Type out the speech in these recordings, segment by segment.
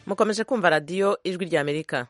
mukomeje kumva radiyo ijwi ry'Amerika.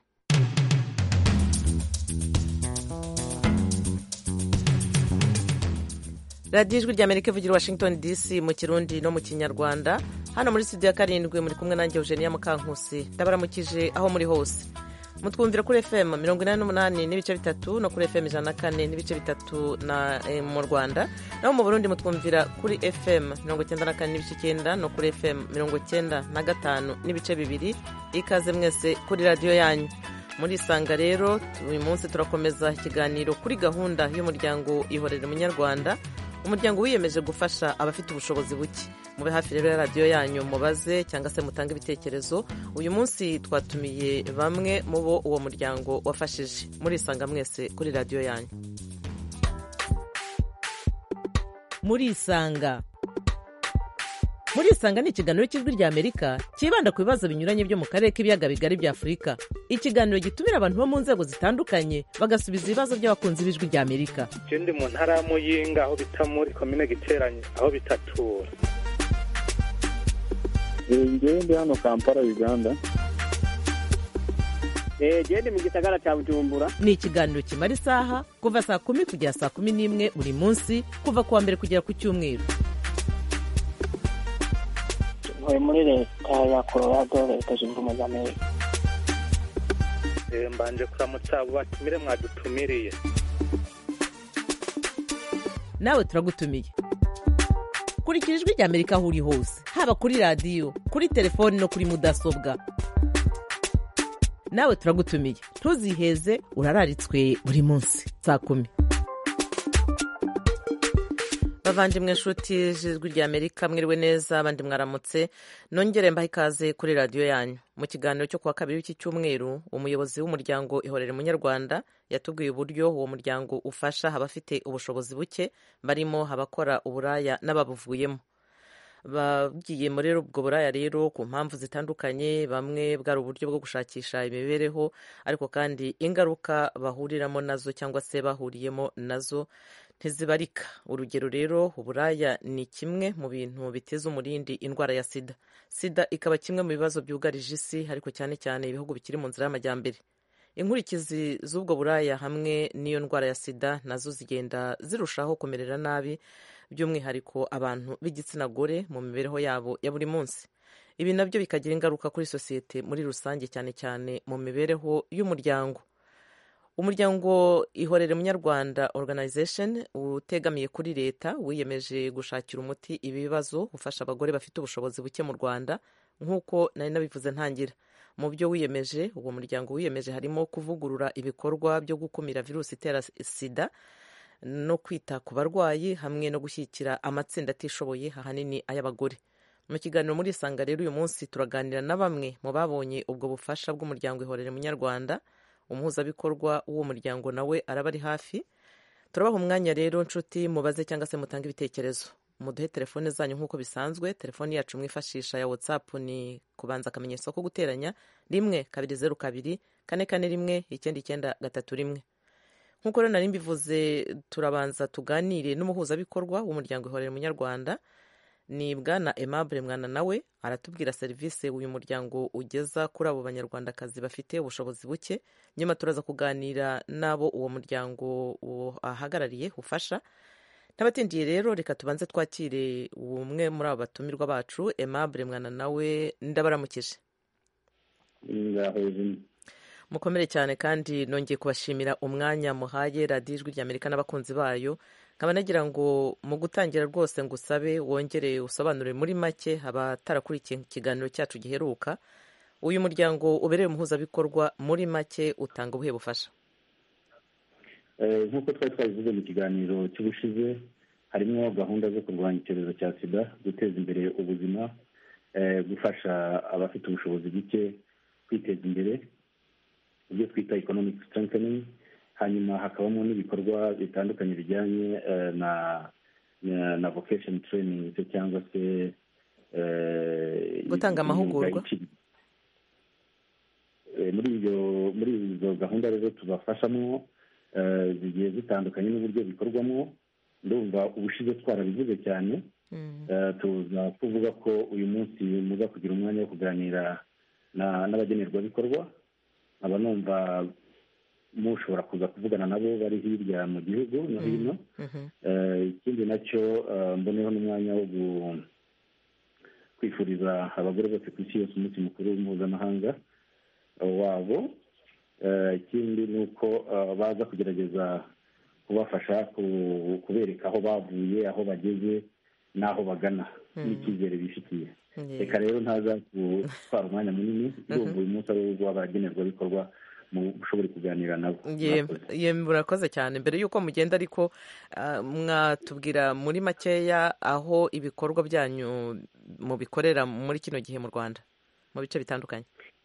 radiyo ijwi ry'Amerika ivugira Washington DC mu kirundi no mu kinyarwanda. Hano muri studio ya karindwi muri kumwe nanjye Eugenia Mukankusi. Ndabaramukije aho muri hose. Mutwumvira kuri FM 88 n'ibice bitatu no kuri FM 104 n'ibice bitatu mu Rwanda. Naho mu Burundi mutwumvira kuri FM 94 n'ibice 9 no kuri FM 95 n'ibice bibiri. Ikaze mwese kuri radio yanyu. Muri Isanga rero uyu munsi turakomeza ikiganiro kuri gahunda y'umuryango Ihorere Munyarwanda. Umuryango wiyemeje gufasha abafite ubushobozi buke. Mube hafi rero ya radio yanyu mubaze cyangwa se mutange ibitekerezo. Uyu munsi twatumiye bamwe mu bo uwo muryango wafashije. Muri Isanga mwese kuri radio yanyu. Muri Isanga ni ikiganiro cy'ijwi ry'Amerika kibanda ku bibazo binyuranye byo mu karere k'ibiyaga bigari bya Afurika. Ikiganiro gitumira abantu bo mu nzego zitandukanye bagasubiza ibibazo by'abakunzi b'ijwi ry'Amerika. Ndi mu ntara ya Muyinga aho bita muri komine Giteranyi aho bitatura. Ndi hano Kampala Uganda. Ndi mu gisagara cya Bujumbura. Ni ikiganiro kimara isaha kuva saa 10 kugera saa 11 buri munsi kuva kuwa mbere kugera ku cyumweru. Muri leta ya Colorado leta zunze ubumwe za Amerika. Mbanje kuramutsa abo batumire mwadutumiriye. Nawe turagutumiye. Kurikira ijwi ry'Amerika aho uri hose, haba kuri radio, kuri telefoni no kuri mudasobwa. Nawe turagutumiye. Ntuziheze urararitswe buri munsi saa 10. Bavandimwe nshuti z'ijwi ry'Amerika mwiriwe neza abandi mwaramutse. Nongere mbaha ikaze kuri radio yanyu. Mu kiganiro cyo kuwa kabiri w'iki cyumweru umuyobozi w'umuryango Ihorere Munyarwanda yatubwiye uburyo uwo muryango ufasha abafite ubushobozi buke barimo abakora uburaya n'ababuvuyemo. Bagiye muri ubwo buraya rero ku mpamvu zitandukanye, bamwe bwari uburyo bwo gushakisha imibereho ariko kandi ingaruka bahuriramo nazo cyangwa se bahuriyemo nazo ntizibarika. Urugero rero uburaya ni kimwe mu bintu biteza umurindi indwara ya sida. Sida ikaba kimwe mu bibazo byugarije isi ariko cyane cyane ibihugu bikiri mu nzira y'amajyambere. Inkurikizi z'ubwo buraya hamwe n'iyo ndwara ya sida nazo zigenda zirushaho kumerera nabi by'umwihariko abantu b'igitsina gore mu mibereho yabo ya buri munsi. Ibi nabyo bikagira ingaruka kuri sosiyete muri rusange cyane cyane mu mibereho y'umuryango. Umuryango Ihorere Munyarwanda Organization utegamiye kuri leta wiyemeje gushakira umuti ibi bibazo, ufasha abagore bafite ubushobozi buke mu Rwanda nk'uko nari nabivuze ntangira. Mu byo wiyemeje, uwo muryango wiyemeje harimo kuvugurura ibikorwa byo gukumira virusi itera sida no kwita ku barwayi hamwe no gushyigikira amatsinda atishoboye ahanini ay'abagore. Mu kiganiro muri Isanga rero uyu munsi turaganira na bamwe mu babonye ubwo bufasha bw'umuryango Ihorere Munyarwanda. Umuhuzabikorwa w'uwo muryango nawe araba ari hafi. Turabaha umwanya rero nshuti mubaze cyangwa se mutange ibitekerezo. Muduhe telefone zanyu nk'uko bisanzwe. Telefoni yacu mwifashisha ya WhatsApp ni kubanza akamenyetso ko guteranya 1 2 0 2 4 4 1 9 9 3 1. Nk'uko rero nari mbivuze turabanza tuganire n'umuhuzabikorwa w'umuryango Ihorere Munyarwanda. Ni Bwana Aimable Mwana nawe aratubwira serivisi uyu muryango ugeza kuri abo banyarwandakazi bafite ubushobozi buke. Nyuma turaza kuganira nabo uwo muryango ahagarariye ufasha. Ntabatindiye rero reka tubanze twakire umwe muri abo batumirwa bacu. Aimable Mwana nawe ndabaramukije. Mukomere cyane kandi nongeye kubashimira umwanya muhaye radiyo ijwi ry'Amerika n'abakunzi bayo. Nkaba nagira ngo mu gutangira rwose ngusabe wongere usobanure muri make abatarakurikiye ikiganiro cyacu giheruka. Uyu muryango ubereye umuhuzabikorwa muri make utanga ubuhe bufasha? Nk'uko twari twabivuze mu kiganiro cy'ubushize, harimo gahunda zo kurwanya icyorezo cya sida, guteza imbere ubuzima, gufasha abafite ubushobozi buke kwiteza imbere, ibyo twita economic strengthening. Hanyuma hakabamo n'ibikorwa bitandukanye bijyanye na vocation training cyangwa se gutanga amahugurwa. Muri izo gahunda rero tubafashamo zigiye zitandukanye n'uburyo bikorwamo. Ndumva ubushize twarabivuze cyane. tuza kuvuga ko uyu munsi muza kugira umwanya wo kuganira n'abagenerwabikorwa, nkaba numva mushobora kuza kuvugana nabo bari hirya mu gihugu no hino. Ikindi nacyo mboneho n'umwanya wo kwifuriza abagore bose ku isi yose umunsi mukuru mpuzamahanga wabo. Ikindi ni uko baza kugerageza kubafasha kubereka aho bavuye, aho bageze n'aho bagana n'icyizere bifitiye. Reka rero ntaza gutwara umwanya munini, ndumva uyu munsi ari uw'abagenerwabikorwa ushobora kuganira nabo. Murakoze cyane. Mbere y'uko mugenda ariko mwatubwira muri makeya aho ibikorwa byanyu mubikorera muri kino gihe mu Rwanda mu bice bitandukanye?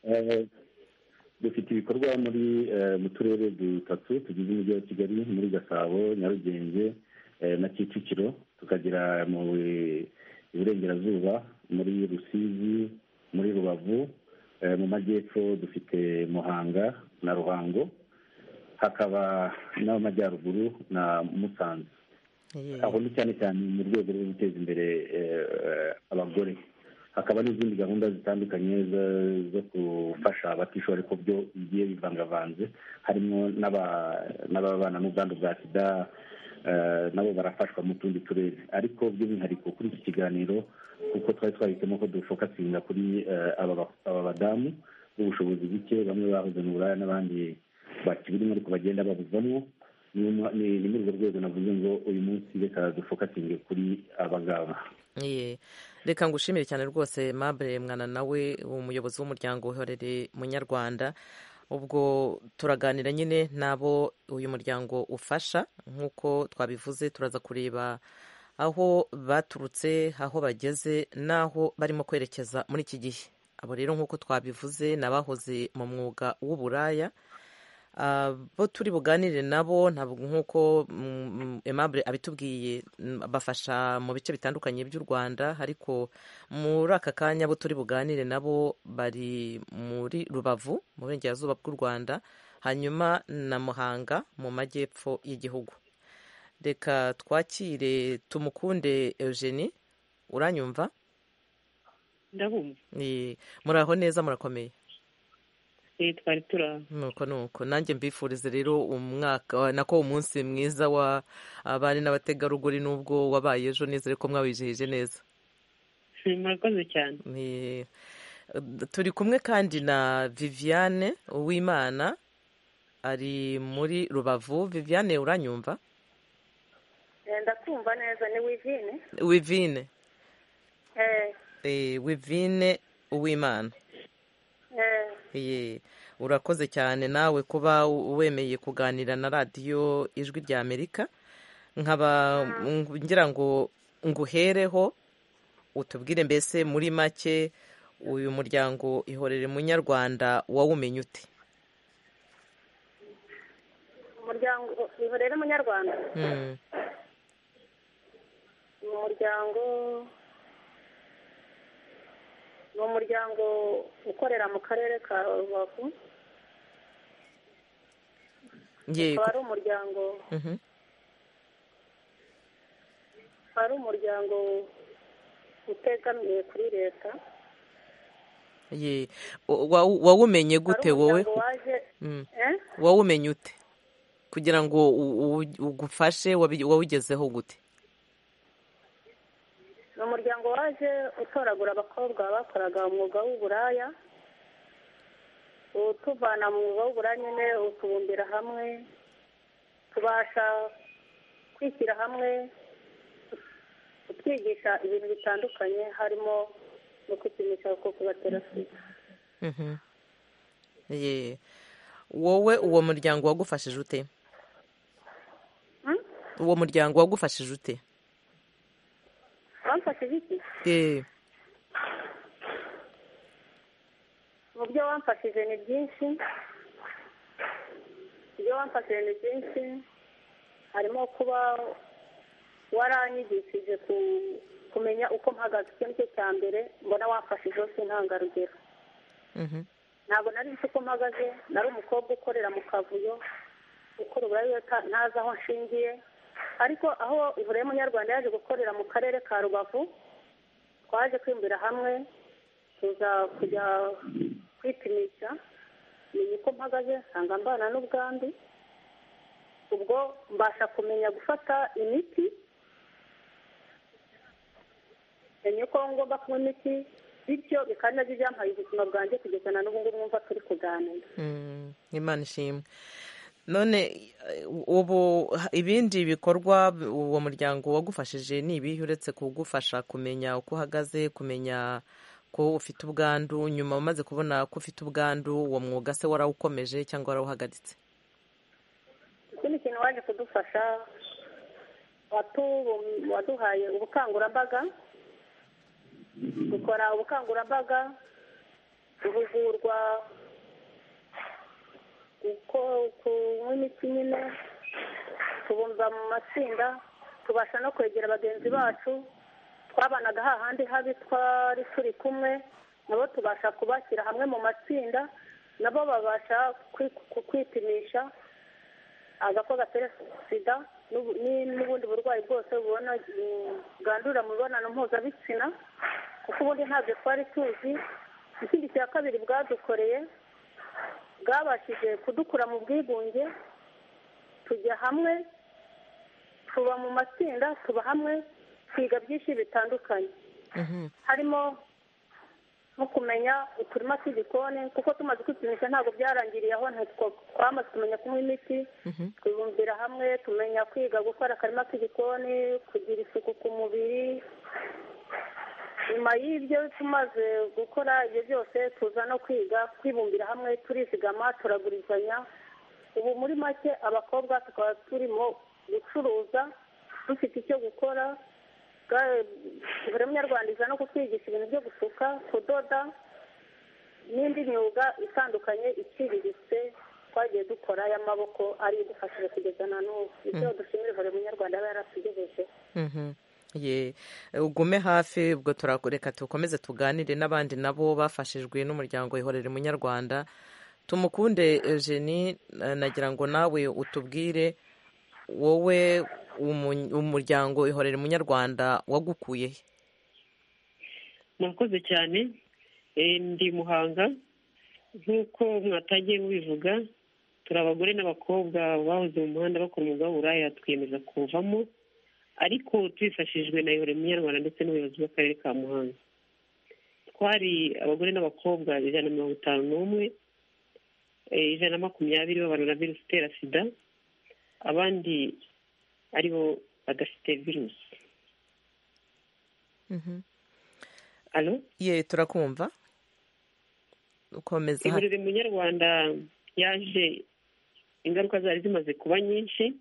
Dufite ibikorwa mu turere dutatu tugize umujyi wa Kigali, muri Gasabo, Nyarugenge na Kicukiro, tukagira mu Iburengerazuba muri Rusizi, muri Rubavu, mu Majyepfo dufite Muhanga na Ruhango, hakaba n'Amajyaruguru na Musanze. Aho ni cyane cyane mu rwego rwo guteza imbere abagore. Hakaba n'izindi gahunda zitandukanye zo gufasha abatishoboye ariko byo bigiye bivangavanze, harimo n'ababana n'ubwandu bwa sida, nabo barafashwa mu tundi turere. Ariko by'umwihariko kuri iki kiganiro, kuko twari twahisemo ko dufokasinga kuri aba badamu b'ubushobozi buke, bamwe bahoze mu buraya n'abandi bakibirimo ariko bagenda babuvamo, ni muri urwo rwego navuze ngo uyu munsi reka dufokasinge kuri abagabo. Reka ngushimire cyane rwose Aimable Mwana, nawe umuyobozi w'umuryango Ihorere Munyarwanda. Ubwo turaganira nyine n'abo uyu muryango ufasha, nk'uko twabivuze turaza kureba aho baturutse, aho bageze n'aho barimo kwerekeza muri iki gihe. Abo rero nk'uko twabivuze n'abahoze mu mwuga w'uburaya, bo turi buganire nabo ntabwo nk'uko Aimable abitubwiye bafasha mu bice bitandukanye by'u Rwanda, ariko muri aka kanya bo turi buganire nabo bari muri Rubavu mu burengerazuba bw'u Rwanda, hanyuma na Muhanga mu majyepfo y'igihugu. Reka twakire Tumukunde Eugenie. Uranyumva? Ndabumva. Muraho neza, murakomeye? Twari turaho. Nuko nanjye mbifurize rero umunsi mwiza wa abari n'abategarugori, n'ubwo wabaye ejo, nizere ko mwawizihije neza. Murakoze cyane. Turi kumwe kandi na Viviane Uwimana, ari muri Rubavu. Viviane, uranyumva? Ndakumva neza. Ni Wivine? Wivine. Wivine Uwimana. Urakoze cyane nawe kuba wemeye kuganira na radiyo Ijwi rya Amerika. Nkaba ngira ngo nguhereho utubwire mbese muri make uyu muryango Ihorere Munyarwanda wawumenye ute? Umuryango Ihorere Munyarwanda ni umuryango ukorera mu karere ka Rubavu. Ari umuryango utegamiye kuri leta. Wawumenye gute wowe? Wawumenye ute kugira ngo ugufashe? Wawugezeho gute? Ni umuryango waje utoragura abakobwa bakoraga umwuga w'uburaya, utuvana mu mwuga w'uburaya nyine utubumbira hamwe, tubasha kwishyira hamwe, utwigisha ibintu bitandukanye, harimo no kwipimisha uko kubatera sida. Wowe uwo muryango wagufashije ute? Uwo muryango wagufashije ute? Wamfashije iki? Mu byo wamfashije ni byinshi. Harimo kuba waranyigishije kumenya uko mpagaze. Icyo ni cyo cya mbere mbona wamfashije hose intangarugero. Ntabwo nari nzi uko mpagaze, nari umukobwa ukorera mu kavuyo, ukora uburaya ntazi aho nshingiye, ariko aho Ihorere Munyarwanda yaje gukorera mu karere ka Rubavu, twaje kwimbira hamwe, tuza kujya kwipimisha menya uko mpagaze nsanga mbana n'ubwandu, ubwo mbasha kumenya gufata imiti, menya uko ngomba kunywa imiti, bityo bikaba nabyo byampaye ubuzima bwanjye kugeza na n'ubu ngubu mwumva turi kuganira. Imana ishimwe. None ubu ibindi bikorwa uwo muryango wagufashije ni ibihe uretse kugufasha kumenya uko uhagaze, kumenya ko ufite ubwandu? Nyuma umaze kubona ko ufite ubwandu, uwo mwuga se warawukomeje cyangwa warawuhagaritse? Ikindi kintu waje kudufasha, waduhaye ubukangurambaga, dukora ubukangurambaga, duhugurwa uko kunywa imiti nyine, tubumva mu matsinda, tubasha no kwegera bagenzi bacu twabanaga hahandi habi twari turi kumwe, nabo tubasha kubashyira hamwe mu matsinda, nabo babasha kwipimisha agakoko gatera sida n'ubundi burwayi bwose bubona bwandurira mu mibonano mpuzabitsina, kuko ubundi ntabyo twari tuzi. Ikindi cya kabiri bwadukoreye, bwabashije kudukura mu bwigunge, tujya hamwe, tuba mu matsinda, tuba hamwe, twiga byinshi bitandukanye, harimo nko kumenya uturima tw'igikoni, kuko tumaze kwipimisha ntabwo byarangiriye aho, twamaze kumenya kunywa imiti, twibumbira hamwe, tumenya kwiga gukora akarima k'igikoni, kugira isuku ku mubiri. Nyuma y'ibyo tumaze gukora ibyo byose, tuza no kwiga kwibumbira hamwe, turizigama, turagurizanya. Ubu muri make abakobwa tukaba turimo gucuruza, dufite icyo gukora. Buri munyarwanda iza no kutwigisha ibintu byo gusuka, kudoda n'indi myuga itandukanye iciriritse twagiye dukora y'amaboko, ari idufashije kugeza na n'ubu. Ibyo dushimira buri munyarwanda aba yaratugejeje. Ugume hafi, ubwo turakureka tukomeze tuganire n'abandi nabo bafashijwe n'umuryango Ihorere Munyarwanda. Tumukunde Eugenie, nagira ngo nawe utubwire wowe umuryango Ihorere Munyarwanda wagukuye he? Murakoze cyane. Ndi Muhanga, nk'uko mwatagiye mubivuga, turi abagore n'abakobwa bahoze mu muhanda bakora umwuga w'uburaya, twiyemeza kuvamo, ariko twifashijwe na Ihorere Munyarwanda ndetse n'ubuyobozi bw'akarere ka Muhanga. Twari abagore n'abakobwa 151, 120 babarura virusi itera sida, abandi aribo badafite virusi. Alo? Turakumva. Ukomeza. Ihorere Munyarwanda yaje, ingaruka zari zimaze kuba nyinshi.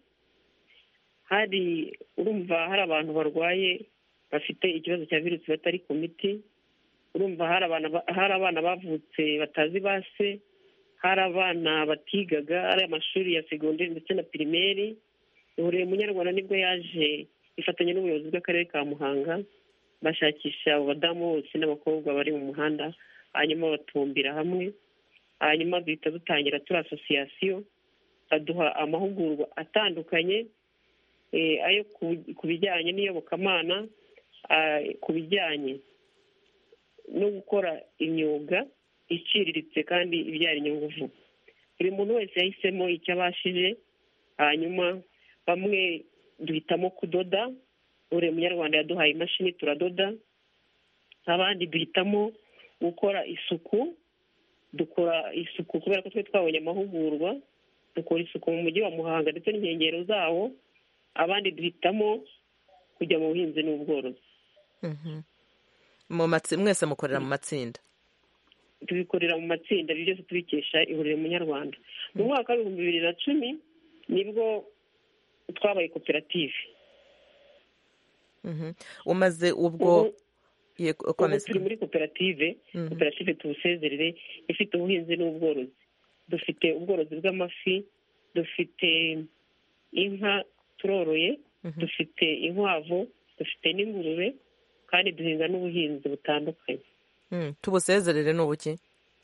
Urumva hari abantu barwaye bafite ikibazo cya virusi batari ku miti. Urumva hari abana bavutse batazi base, hari abana batigaga, ari amashuri ya segonderi ndetse na pirimeri. Ihorere Munyarwanda nibwo yaje ifatanya n'ubuyobozi bw'akarere ka Muhanga, bashakisha abadamu bose n'abakobwa bari mu muhanda, hanyuma batubumbira hamwe, hanyuma duhita dutangira turi asosiyasiyo, baduha amahugurwa atandukanye, ayo ku bijyanye n'iyobokamana, ku bijyanye no gukora imyuga iciriritse kandi ibyara inyungu vuba. Buri muntu wese yahisemo icyo abashije, hanyuma bamwe duhitamo kudoda. Ihorere Munyarwanda yaduhaye imashini turadoda. Abandi duhitamo gukora isuku, dukora isuku kubera ko twe twabonye amahugurwa, dukora isuku mu mujyi wa Muhanga ndetse n'inkengero zawo. Abandi duhitamo kujya mu buhinzi n'ubworozi. Mwese mukorera mu matsinda? Tubikorera mu matsinda, ibyo byose tubikesha Ihorere Munyarwanda. Mu mwaka wa 2010 nibwo twabaye koperative. Umaze ubwo turi muri koperative Tubusezerere ifite ubuhinzi n'ubworozi. Dufite ubworozi bw'amafi, dufite inka turoroye, dufite inkwavu, dufite n'ingurube, kandi duhinga n'ubuhinzi butandukanye. Tubusezerere ni ubuki?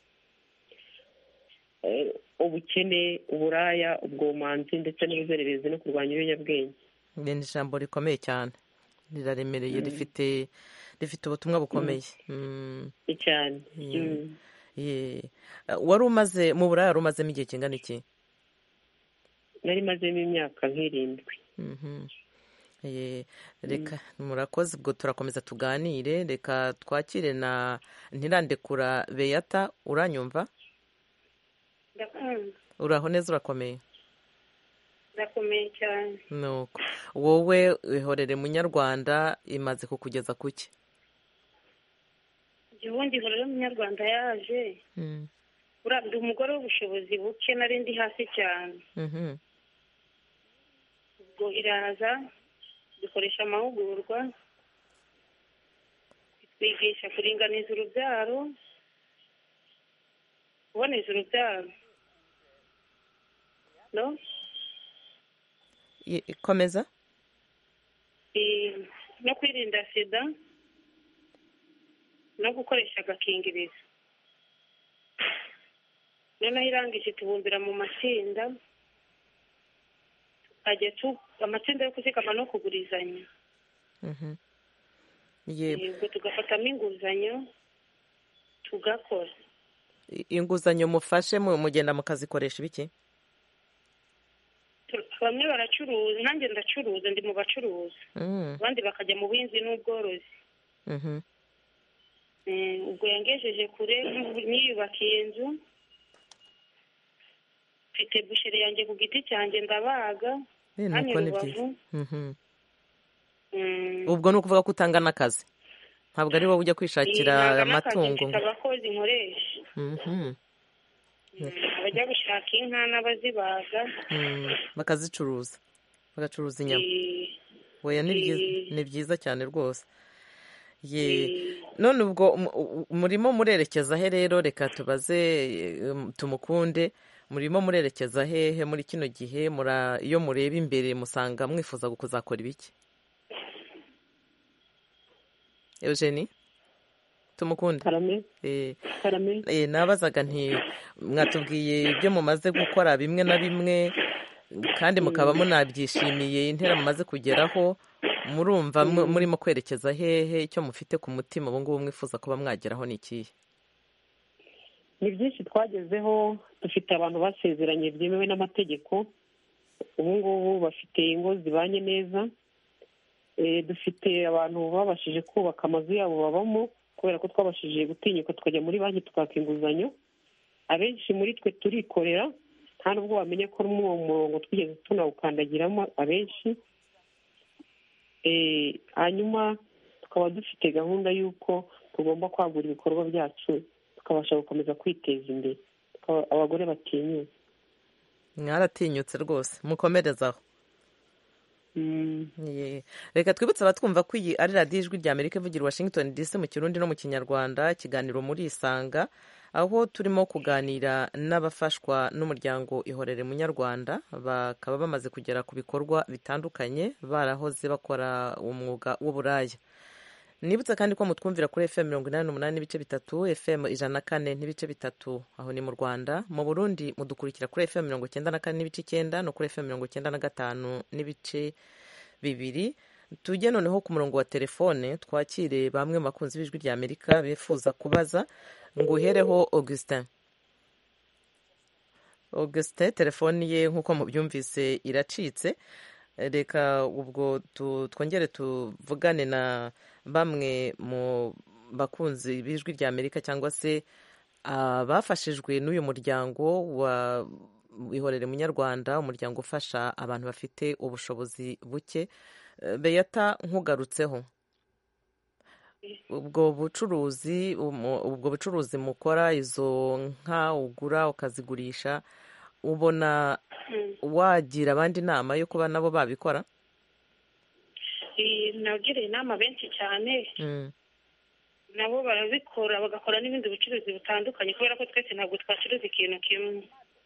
Ubukene, uburaya, ubwomanzi ndetse n'ubuzererezi no kurwanya ibiyobyabwenge. Ni ijambo rikomeye cyane, riraremereye, rifite ubutumwa bukomeye cyane. wari umaze mu Buraya, wari umazemo igihe kingana iki? nari mazemo imyaka nk'irindwi. Reka murakoze, ubwo turakomeza tuganire. Reka twakire na Ntirandekura Beyata. Uranyumva? Uraho neza, urakomeye? ndakomeye cyane. Nuko wowe ihorere munyarwanda imaze kukugeza kuki? ubundi ihorere munyarwanda yaje urabye umugore w'ubushobozi buke, nari ndi hasi cyane. ubwo iraza dukoresha amahugurwa, twigisha kuringaniza urubyaro, kuboneza urubyaro. no komeza. no kwirinda sida no gukoresha agakingirizo. noneho irangije tubumbira mu matsinda, tukajya amatsinda yo kuzigama no kugurizanya. ubwo tugafatamo inguzanyo tugakora. Inguzanyo mufashe mugenda mukazikoresha ibiki? bamwe baracuruza, nanjye ndacuruza, ndi mu bacuruzi. abandi bakajya mu buhinzi n'ubworozi. ubwo yangejeje kure, niyubakiye inzu, mfite busheri yanjye ku giti cyanjye, ndabaga hano i Rubavu. ubwo ni ukuvuga ko utanga n'akazi, ntabwo ari wowe ujya kwishakira amatungo? mfite abakozi nkoresha, abajya gushaka inka n'abazibaga bakazicuruza, bagacuruza inyama. weya ni byiza cyane rwose. none ubwo murimo murerekeza he rero? reka tubaze Tumukunde, murimo murerekeza hehe muri kino gihe? iyo mureba imbere musanga mwifuza kuzakora ibiki? Eugenie Tumukunde. Nabazaga nti mwatubwiye ibyo mumaze gukora bimwe na bimwe, kandi mukaba munabyishimiye intera mumaze kugeraho. murumva murimo kwerekeza hehe? icyo mufite ku mutima ubu ngubu mwifuza kuba mwageraho ni ikihe? ni byinshi twagezeho. dufite abantu basezeranye byemewe n'amategeko, ubu ngubu bafite ingo zibanye neza. dufite abantu babashije kubaka amazu yabo babamo, kubera ko twabashije gutinyuka tukajya muri banki tukaka inguzanyo. abenshi muri twe turikorera, nta nubwo wamenya ko muri uwo murongo twigeze tunawukandagiramo abenshi. hanyuma tukaba dufite gahunda y'uko tugomba kwagura ibikorwa byacu, tukabasha gukomeza kwiteza imbere. abagore batinyutse. Mwaratinyutse rwose, mukomerezaho. reka twibutse abatwumva ko iyi ari radiyo Ijwi ry'Amerika ivugira Washington DC mu Kirundi no mu Kinyarwanda. ikiganiro muri Isanga, aho turimo kuganira n'abafashwa n'umuryango Ihorere Munyarwanda, bakaba bamaze kugera ku bikorwa bitandukanye, barahoze bakora umwuga w'uburaya. nibutse kandi ko mutwumvira kuri FM 88 n'ibice bitatu, FM 104 n'ibice bitatu aho ni mu Rwanda. mu Burundi mudukurikira kuri FM 94 n'ibice 9 no kuri FM 95 n'ibice bibiri. tujye noneho ku murongo wa telefone twakire bamwe mu bakunzi b'Ijwi ry'Amerika bifuza kubaza. ngo uhereho Augustin, telefoni ye nk'uko mubyumvise iracitse. reka ubwo twongere tuvugane na bamwe mu bakunzi b'Ijwi ry'Amerika, cyangwa se abafashijwe n'uyu muryango wa Ihorere Munyarwanda, umuryango ufasha abantu bafite ubushobozi buke. Beyata, nkugarutseho, ubwo bucuruzi mukora, izo nka ugura ukazigurisha, ubona wagira abandi inama yo kuba nabo babikora? nagiriye inama benshi cyane, nabo barabikora, bagakora n'ibindi bucuruzi butandukanye, kubera ko twese ntabwo twacuruza ikintu kimwe.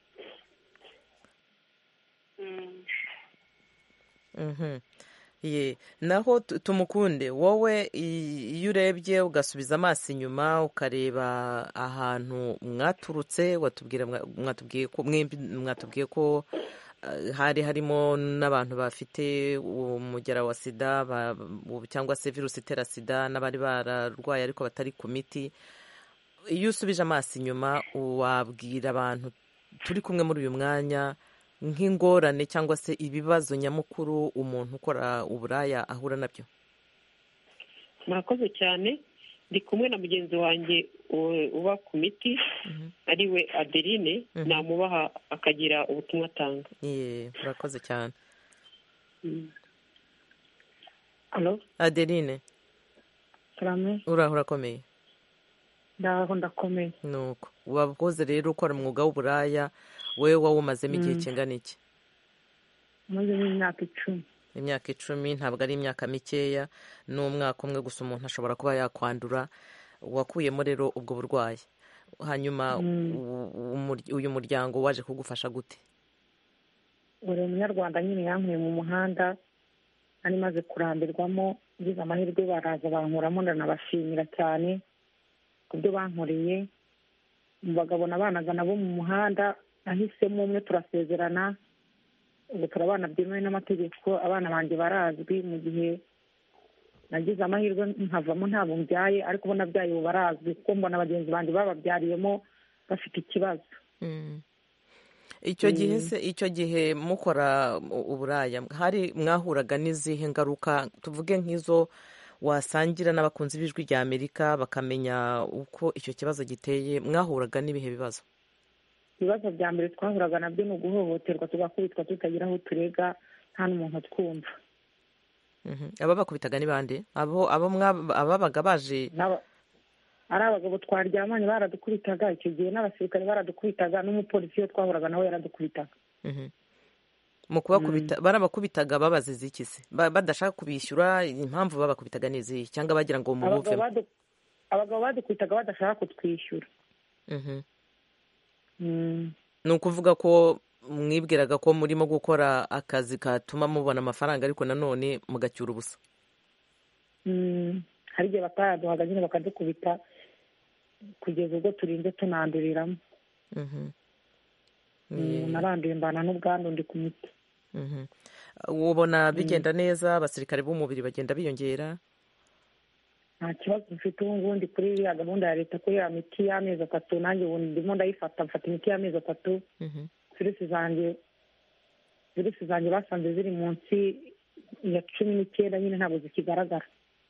naho Tumukunde, wowe iyo urebye ugasubiza amaso inyuma ukareba ahantu mwaturutse, mwatubwiye ko hari harimo n'abantu bafite umugera wa sida cyangwa se virusi itera sida, n'abari bararwaye ariko batari ku miti. iyo usubije amaso inyuma wabwira abantu turi kumwe muri uyu mwanya nk'ingorane cyangwa se ibibazo nyamukuru umuntu ukora uburaya ahura nabyo? murakoze cyane. ndi kumwe na mugenzi wanjye uba ku miti ariwe Adeline, namubaha akagira ubutumwa atanga. murakoze cyane. Alo Adeline, urakomeye? ndakomeye. nuko wakoze rero ukora umwuga w'uburaya, wowe wawumazemo igihe kingana iki? Mazemo imyaka 10. Imyaka 10 ntabwo ari imyaka mikeya, n'umwaka umwe gusa umuntu ashobora kuba yakwandura. wakuyemo rero ubwo burwayi, hanyuma uyu muryango waje kugufasha gute? uri umunyarwanda nyine yankuye mu muhanda, ari maze kurambirwamo, ngize amahirwe baraza bankuramo, ndanabashimira cyane ku byo bankoreye. mu bagabo nabanaga nabo mu muhanda, nahisemo umwe turasezerana, ubu turabana byemewe n'amategeko, abana banjye barazwi. mu gihe nagize amahirwe nkavamo ntabwo mbyaye, ariko ubu nabyaye ubu barazwi kuko mbona bagenzi banjye bababyariyemo bafite ikibazo. icyo gihe mukora uburaya mwahuraga n'izihe ngaruka, tuvuge nk'izo wasangira n'abakunzi b'ijwi rya Amerika bakamenya uko icyo kibazo giteye? mwahuraga n'ibihe bibazo? ibibazo bya mbere twahuraga nabyo ni uguhohoterwa, tugakubitwa tutagira aho turega, nta n'umuntu twumva. ababakubitaga ni bande? ababaga baje ari abagabo twaryamanye baradukubitaga icyo gihe, n'abasirikare baradukubitaga, n'umupolisi iyo twahuraga nawe yaradukubitaga. mu kubakubita barabakubitaga babaziza iki se? badashaka kubishyura? impamvu babakubitaga ni izihe, cyangwa bagira ngo mubuvemo? abagabo badukubitaga badashaka kutwishyura. ni ukuvuga ko mwibwiraga ko murimo gukora akazi katuma mubona amafaranga, ariko nanone mugacyura ubusa. hari igihe batayaduhaga nyine bakadukubita kugeza ubwo turinze tunanduriramo. naranduye mbana n'ubwandu, ndi ku miti. ubona bigenda neza? abasirikare b'umubiri bagenda biyongera? nta kibazo mfite ubu ngubu, ndi kuri iriya gahunda ya leta, kuri ya miti y'amezi 3. nanjye ubu ndimo ndayifata, mfata imiti y'amezi 3. virusi zanjye basanze ziri munsi ya 19 nyine, ntabwo zikigaragara.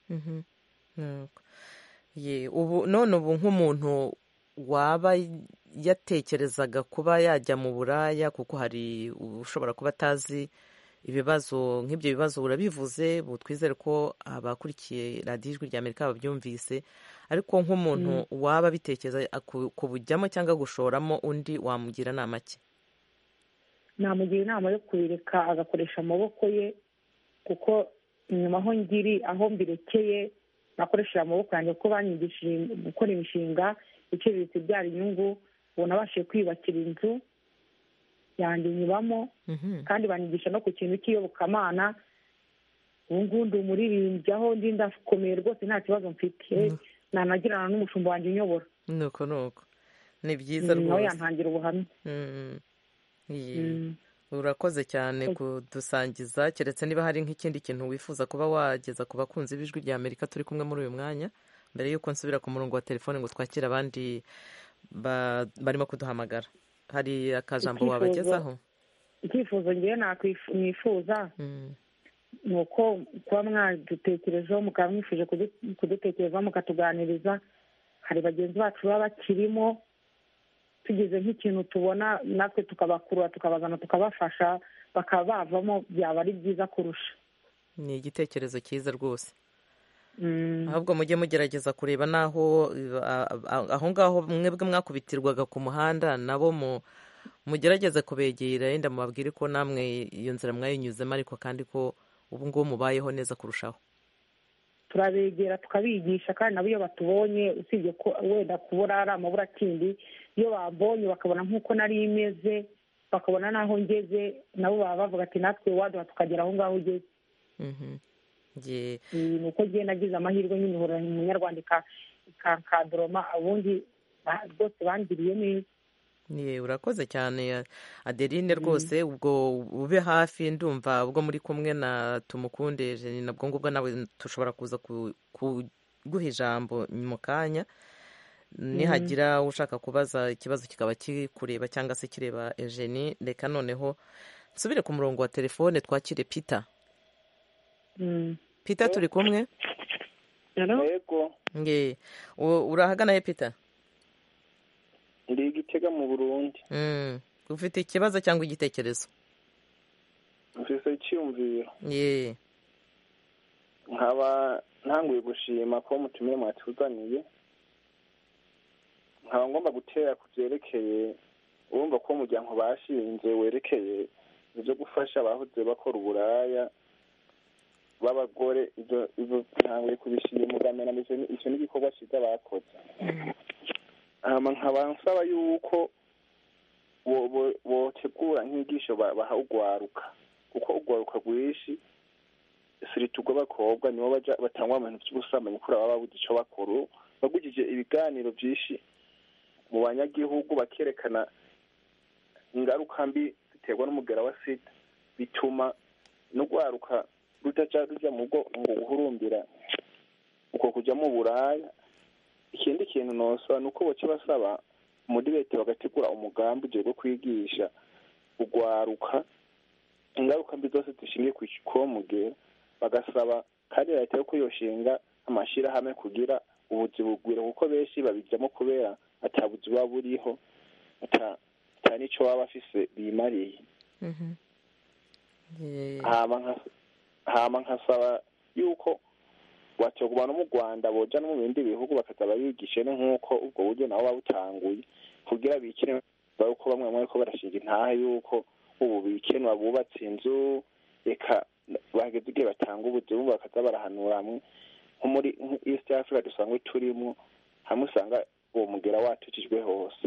ubu nk'umuntu waba yatekerezaga kuba yajya mu buraya, kuko hari ushobora kuba atazi ibibazo nk'ibyo bibazo urabivuze, ubu twizere ko abakurikiye radiyo ijwi rya Amerika babyumvise, ariko nk'umuntu waba bitekereza kubujyamo cyangwa gushoramo undi, wamugira inama ki? namugira inama yo kubireka agakoresha amaboko ye, kuko inyuma aho mbirekeye nakoresheje amaboko yanjye, kuko banyigishije gukora imishinga iciriritse ibyara inyungu. ubu nabashije kwiyubakira inzu yanjye nyibamo, kandi banyigisha no ku kintu cy'iyobokamana. ubu ngubu ndi umuririmbyi, aho ndi ndakomeye rwose, nta kibazo mfite, nanagirana n'umushumba wanjye unyobora. nuko ni byiza rwose. nawe yantangira ubuhamya. urakoze cyane kudusangiza, keretse niba hari nk'ikindi kintu wifuza kuba wageza ku bakunzi b'ijwi rya Amerika turi kumwe muri uyu mwanya, mbere y'uko nsubira ku murongo wa telefone ngo twakire abandi barimo kuduhamagara. hari akajambo wabagezaho? icyifuzo ngewe nakwifuza ni uko kuba mwadutekerejeho, mukaba mwifuje kudutekerezaho, mukatuganiriza. hari bagenzi bacu baba bakirimo, tugize nk'ikintu tubona natwe tukabakurura, tukabazana, tukabafasha, bakaba bavamo, byaba ari byiza kurusha. ni igitekerezo cyiza rwose. ahubwo mujye mugerageza kureba n'aho aho ngaho mwebwe mwakubitirwaga ku muhanda, nabo mugerageze kubegera, yenda mubabwire ko namwe iyo nzira mwayinyuzemo, ariko kandi ko ubu ngubu mubayeho neza kurushaho. turabegera tukabigisha, kandi nabo iyo batubonye, usibye ko wenda kubura ari amaburakindi, iyo babonye bakabona nk'uko nari imeze, bakabona n'aho ngeze, nabo baba bavuga ati natwe waduha tukagera aho ngaho ugeze. ni uko ngiye nagize amahirwe nyine, ihora umunyarwanda ikankadoroma, ubundi rwose bangiriye neza. urakoze cyane Adeline rwose. ubwo ube hafi, ndumva ubwo muri kumwe na Tumukunde nabwo ngubwo nawe dushobora kuza kuguha ijambo mu kanya. nihagira ushaka kubaza ikibazo kikaba kikureba cyangwa se kireba Eugenie, reka noneho nsubire ku murongo wa telefone twakire Peter. Peter turi kumwe? Yego. Urahagana he Peter? Ndi Gitega mu Burundi. Ufite ikibazo cyangwa igitekerezo? Mfise icyumviro. Nkaba ntanguye gushima ko mutumiye mwatuzaniye. Nkaba ngomba gutera ku byerekeye urumva ko umuryango bashinze werekeye ibyo gufasha abahoze bakora uburaya b'abagore, ibyo ntanguye kubishima mugamena icyo n'igikorwa cyiza bakoze. Nkaba nsaba yuko botegura nk'inyigisho baha ugwaruka, kuko ugwaruka rwinshi siritugo abakobwa nibo batangwa mu bintu by'ubusambanyi kuri baba babuze icyo bakora. Bagujije ibiganiro byinshi mu banyagihugu bakerekana ingaruka mbi ziterwa n'umugera wa sida, bituma n'ugwaruka rujya mu bwo ngo guhurumbira uko kujya mu buraya. Ikindi kintu nosa ni uko boce basaba muri leta bagategura umugambi ugiye wo kwigisha ugwaruka ingaruka mbi zose zishingiye ku mugera, bagasaba kandi leta yo kuyoshinga amashyirahamwe kugira ubuzi bugwira, kuko benshi babijyamo kubera atabuzi buba buriho, ata n'icyo baba bafise bimariye. Hama nkasaba yuko batogwa no mu Rwanda boja no mu bindi bihugu bakaza babigishe nk'uko ubwo buryo nabo babutanguye, kugira bikire uko bamwe bariko barashinga intahe yuko ubu bikenwa bubatse inzu, reka bageze igihe batanga ubuzima bakaza barahanuramwe nko muri East Africa dusangwe turimo, hamwe usanga uwo mugera watukijwe hose.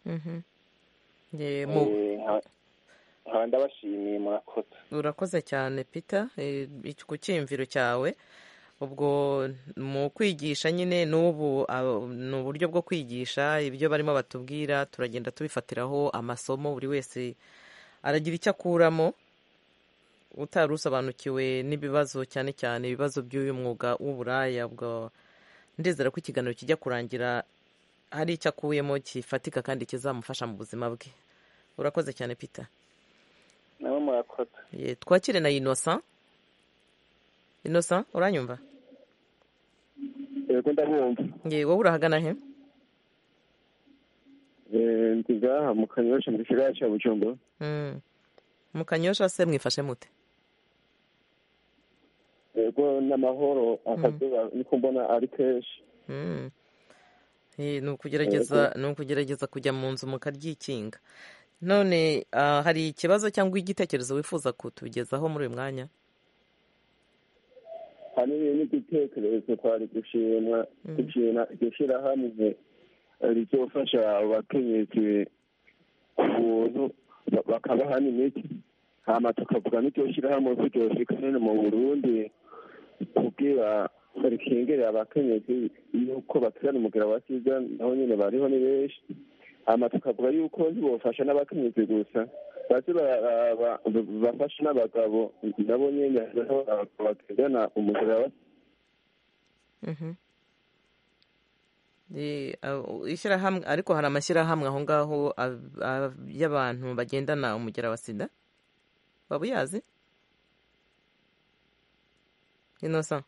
nkaba ndabashimiye, murakoze. Urakoze cyane Peter ku cyiyumviro cyawe. Ubwo mu kwigisha nyine n'ubu ni uburyo bwo kwigisha ibyo barimo batubwira, turagenda tubifatiraho amasomo, buri wese aragira icyo akuramo, utari usobanukiwe n'ibibazo cyane cyane ibibazo by'uyu mwuga w'uburaya. Ubwo ndizera ko ikiganiro kijya kurangira hari icyo akuyemo kifatika kandi kizamufasha mu buzima bwe. Urakoze cyane Peter. Nawe murakoze. Twakire na Innocent. Innocent, uranyumva? Yego ndabumva. Wowe urahagana he? Ndiga mu Kanyosha mu gisagara cya Bujumbura. Mu Kanyosha se mwifashe mute? Yego n'amahoro, akazuba niko mbona ari kenshi. Ni ukugerageza kujya mu nzu mukaryikinga. None hari ikibazo cyangwa igitekerezo wifuza kutugezaho muri uyu mwanya? Hanini n'igitekerezo twari gushima gushyira hamwe rizofasha abakenyezi ku buntu bakabaha n'imiti, hama tukavuga n'iryo shyirahamwe ko ryoshika hano mu Burundi kugira rikingerera abakenyezi yuko baturana umugera wa sida, naho nyine bariho ni benshi. Hama tukavuga yuko ntibofasha n'abakenyezi gusa, baze bafasha n'abagabo nabo nyine bategana umugera wa ishyirahamwe. Ariko hari amashyirahamwe aho ngaho y'abantu bagendana umugera wa sida, waba uyazi? Innocent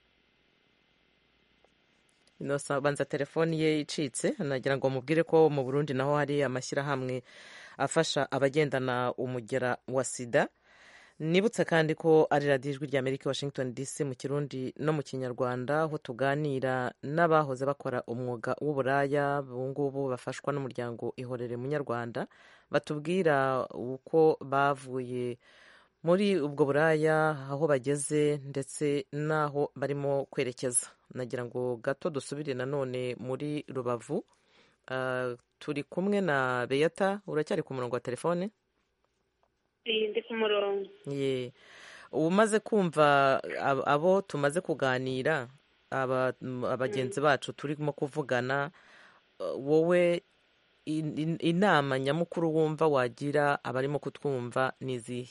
banza telefoni ye icitse, nagira ngo mubwire ko mu Burundi naho hari amashyirahamwe afasha abagendana umugera wa sida. Nibutse kandi ko ari radiyo ijwi rya Amerika Washington DC mu Kirundi no mu Kinyarwanda, aho tuganira n'abahoze bakora umwuga w'uburaya ubungubu bafashwa n'umuryango Ihorere Munyarwanda, batubwira uko bavuye muri ubwo buraya, aho bageze ndetse n'aho barimo kwerekeza. Nagira ngo gato dusubire nanone muri Rubavu. Turi kumwe na Beata. Uracyari ku murongo wa telefone? Ndi ku murongo. Umaze kumva abo tumaze kuganira, abagenzi bacu turimo kuvugana, wowe inama nyamukuru wumva wagira abarimo kutwumva ni izihe?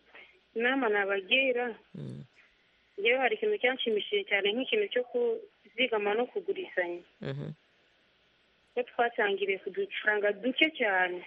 Inama nabagira, njyewe hari ikintu cyanshimishije cyane nk'ikintu cyo kuzigama no kugurizanya ko twatangiriye ku dufaranga duke cyane.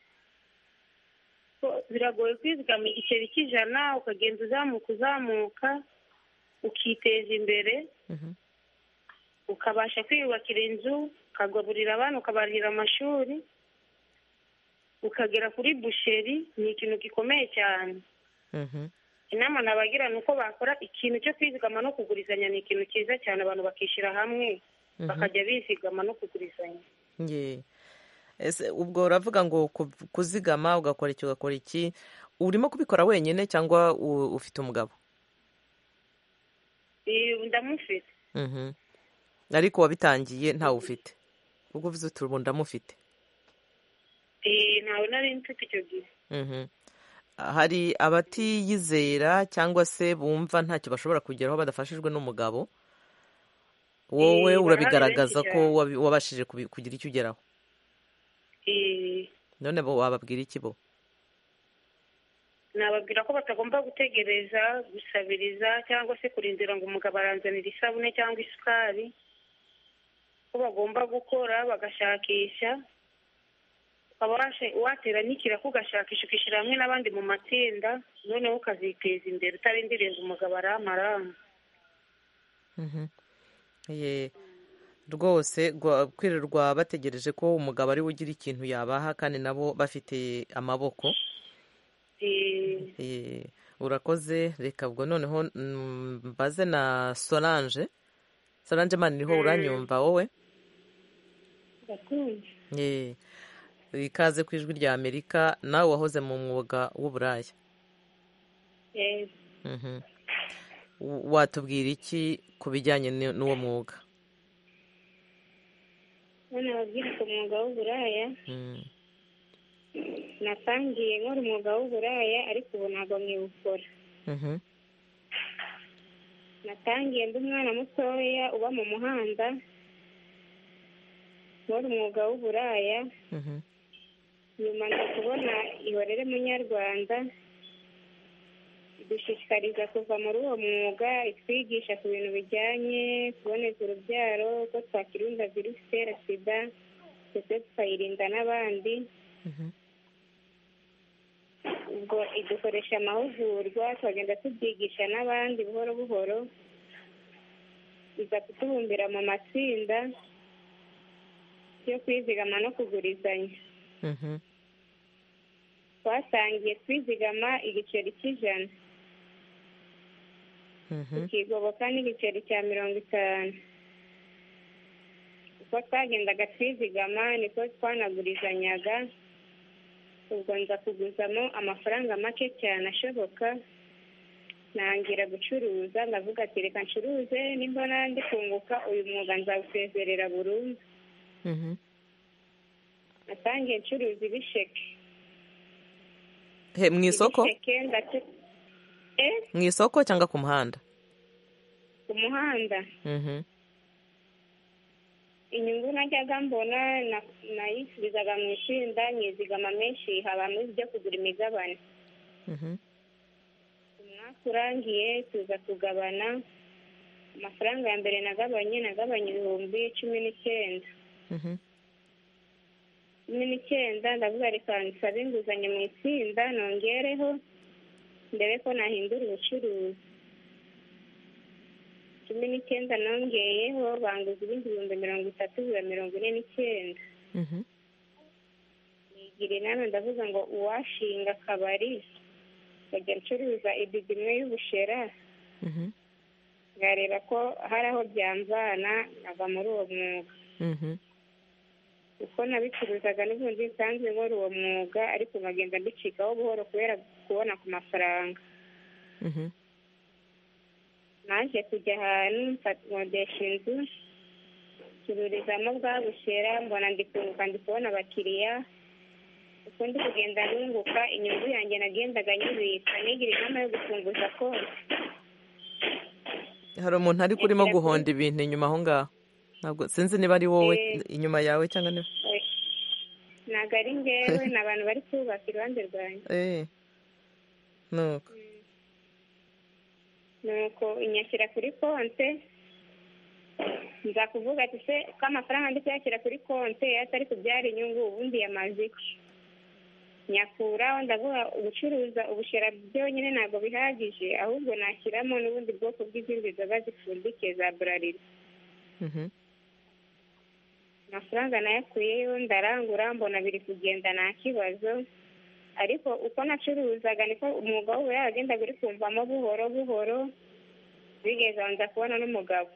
Biragoye kwizigama igiceri cy'ijana ukagenda uzamuka ukiteza imbere, ukabasha kwiyubakira inzu, ukagaburira abana, ukabarihira amashuri, ukagera kuri busheri. Ni ikintu gikomeye cyane. Inama nabagira ni uko bakora ikintu cyo kwizigama no kugurizanya. Ni ikintu cyiza cyane, abantu bakishyira hamwe bakajya bizigama no kugurizanya. Ese ubwo uravuga ngo kuzigama ugakora iki ugakora iki, urimo kubikora wenyine cyangwa ufite umugabo? Ndamufite. Ariko wabitangiye ntawe ufite? ubwo uvuze uti ubu ndamufite? ntawe nari mfite icyo gihe. Hari abatiyizera cyangwa se bumva ntacyo bashobora kugeraho badafashijwe n'umugabo. Wowe urabigaragaza ko wabashije kugira icyo ugeraho. None bo wababwira iki bo? Nababwira ko batagomba gutegereza gusabiriza cyangwa se kurindira ngo umugabo aranzanire isabune cyangwa isukari, ko bagomba gukora bagashakisha, ukaba watera n'ikiraka ugashakisha ukishyira hamwe n'abandi mu matsinda, noneho ukaziteza imbere utarindiriye ngo umugabo aramarama. Rwose kwirirwa bategereje ko umugabo ari we ugira ikintu yabaha kandi nabo bafite amaboko. Urakoze. Reka ubwo noneho mbaze na Solange mani niho uranyumva wowe? Ikaze ku ijwi rya Amerika. nawe wahoze mu mwuga w'uburaya? Watubwira iki ku bijyanye n'uwo mwuga? Nababwira ko umwuga w'uburaya natangiye nkora umwuga w'uburaya, ariko ubu ntabwo nkiwukora. Natangiye ndi umwana mutoya uba mu muhanda nkora umwuga w'uburaya, nyuma nza kubona Ihorere Munyarwanda idushishikariza kuva muri uwo mwuga, itwigisha ku bintu bijyanye kuboneza urubyaro, ko twakirinda virusi itera sida ndetse tukayirinda n'abandi. Ubwo idukoresha amahugurwa, tukagenda tubyigisha n'abandi buhoro buhoro, iza kutubumbira mu matsinda yo kwizigama no kugurizanya. Twatangiye twizigama igiceri cy'ijana, tukigoboka n'igiceri cya 50. uko twagendaga twizigama niko twanagurizanyaga. Ubwo nza kuguzamo amafaranga make cyane ashoboka, nangira gucuruza, ndavuga ati reka ncuruze, nimbona ndi kunguka uyu mwuga nzawusezerera burundu. Natangiye ncuruza ibisheke. Mu isoko? Mu isoko cyangwa ku muhanda? Ku muhanda. Inyungu najyaga mbona nayisubizaga mu itsinda, nyizigama menshi, habamo ibyo kugura imigabane. Umwaka urangiye tuza kugabana. Amafaranga ya mbere nagabanye ibihumbi 19. 19 ndavuga reka nsabe inguzanyo mu itsinda nongereho mbere ko nahindura ubucuruzi. 19 nongeyeho banguza ibindi ibihumbi 30 nigira inama ndavuga ngo uwashinga akabari bajya ncuruza ibido imwe y'ubushera, ngareba ko hari aho byamvana ava muri uwo mwuga. Uko nabicuruzaga n'ubundi nsanzwe nkora uwo mwuga, ariko nkagenda mbicikaho buhoro kubera kubona ku mafaranga. Naje kujya ahantu nkodesha inzu ncururizamo bwa bushera, mbona ndi kunguka, ndi kubona abakiriya. Uko ndi kugenda nunguka, inyungu yanjye nagendaga nyibika, nigira inama yo gufunguza konti. Hari umuntu ariko urimo guhonda ibintu inyuma aho ngaho? Ntabwo sinzi niba ari wowe inyuma yawe cyangwa niba. Ntabwo ari njyewe, ni abantu bari kubaka iruhande rwanjye. nuko inyashyira kuri konte, nza kuvuga ati se ko amafaranga ndi kuyashyira kuri konti atari kubyara inyungu ubundi yamaze iki, nyakuraho ndavuga ubucuruza ubushera byonyine ntabwo bihagije, ahubwo nashyiramo n'ubundi bwoko bw'izindi nzoga zipfundikiye za Bralirwa. amafaranga nayakuyeyo ndarangura mbona biri kugenda nta kibazo, ariko uko nacuruzaga niko umwuga w'uburaya wagendaga uri kumvamo buhoro buhoro, bigeze aho nza kubona n'umugabo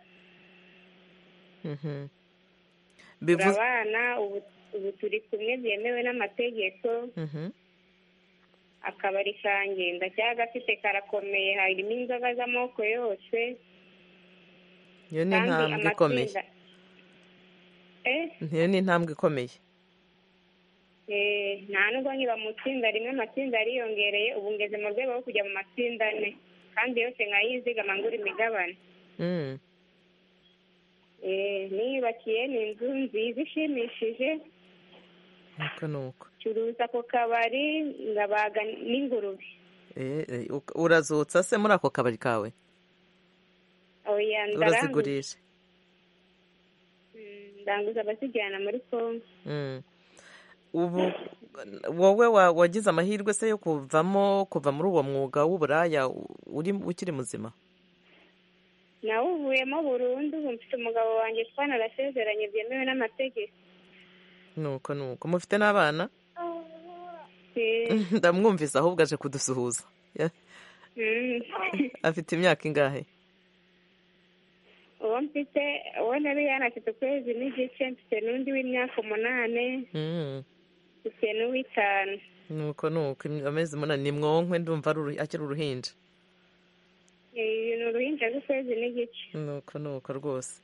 turabana ubu turi kumwe byemewe n'amategeko. akabari kanjye ndacyagafite karakomeye, harimo inzoga z'amoko yose. iyo ni intambwe ikomeye. iyo ni intambwe ikomeye. nta nubwo nkiba mu itsinda rimwe, amatsinda yariyongereye, ubu ngeze mu rwego rwo kujya mu matsinda ane, kandi yose nkayizigama ngura imigabane. niyubakiye ni inzu nziza ishimishije, curuza ako kabari ngabaga n'ingurube. urazutsa se muri ako kabari kawe? oya, urazigurisha? ndanguza abazijyana muri Kongo. ubu wowe wagize amahirwe se yo kuva muri uwo mwuga w'uburaya ukiri muzima? nawuvuyemo burundu, ubu mfite umugabo wanjye twanarasezeranye byemewe n'amategeko. nuko mufite n'abana? ndamwumvise ahubwo aje kudusuhuza. afite imyaka ingahe? uwo nari yanafite ukwezi n'igice, mfite n'undi w'imyaka 8, mfite n'uw'5. nuko amezi 8 ni mwonkwe, ndumva akiri uruhinja. ni uruhinja rw'ukwezi n'igice. nuko rwose.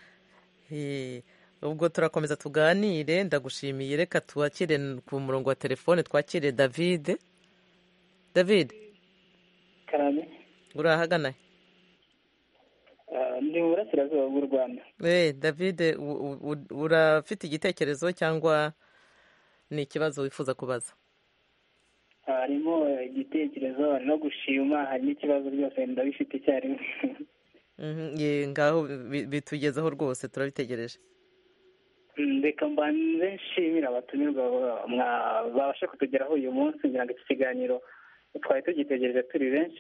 ubwo turakomeza tuganire, ndagushimiye. reka twakire ku murongo wa telefone, twakire David. karame, urahagana? ndi mu burasirazuba bw'u Rwanda. David, urafite igitekerezo cyangwa ni ikibazo wifuza kubaza? harimo igitekerezo, hari no gushima, hari n'ikibazo, byose ndabifite icyarimwe. ngaho bitugezeho rwose, turabitegereje. reka mbanze nshimira abatumirwa babasha kutugeraho uyu munsi, ngira ngo iki kiganiro twari tugitegereje turi benshi,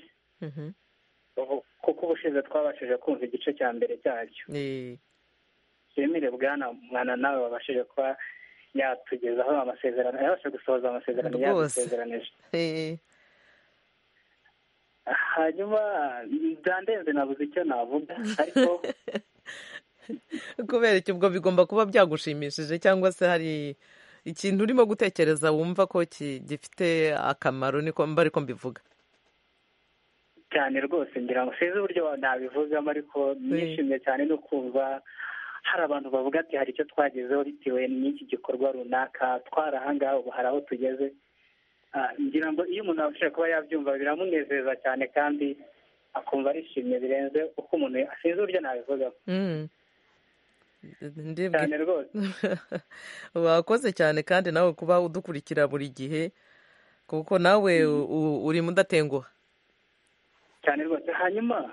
kuko ubushize twabashije kumva igice cya mbere cyacyo. nshimire mwana nawe wabashije kuba yatugezaho amasezerano, yabasha gusohoza amasezerano yadusezeranije. hanyuma byandenze nabuze icyo navuga, ariko kubera icyo ubwo bigomba kuba byagushimishije, cyangwa se hari ikintu urimo gutekereza wumva ko gifite akamaro, niko mba ariko mbivuga cyane rwose. ngira ngo sinzi uburyo nabivugamo, ariko nishimiye cyane no kumva hari abantu bavuga ati hari icyo twagezeho bitewe n'iki gikorwa runaka, twari ahangaha ubu hari aho tugeze. ngira ngo iyo umuntu abashije kuba yabyumva biramunezeza cyane, kandi akumva arishimye birenze uko umuntu sinzi uburyo nabivugamo. cyane rwose. wakoze cyane, kandi nawe kuba udukurikira buri gihe, kuko nawe urimo udatenguha cyane rwose. hanyuma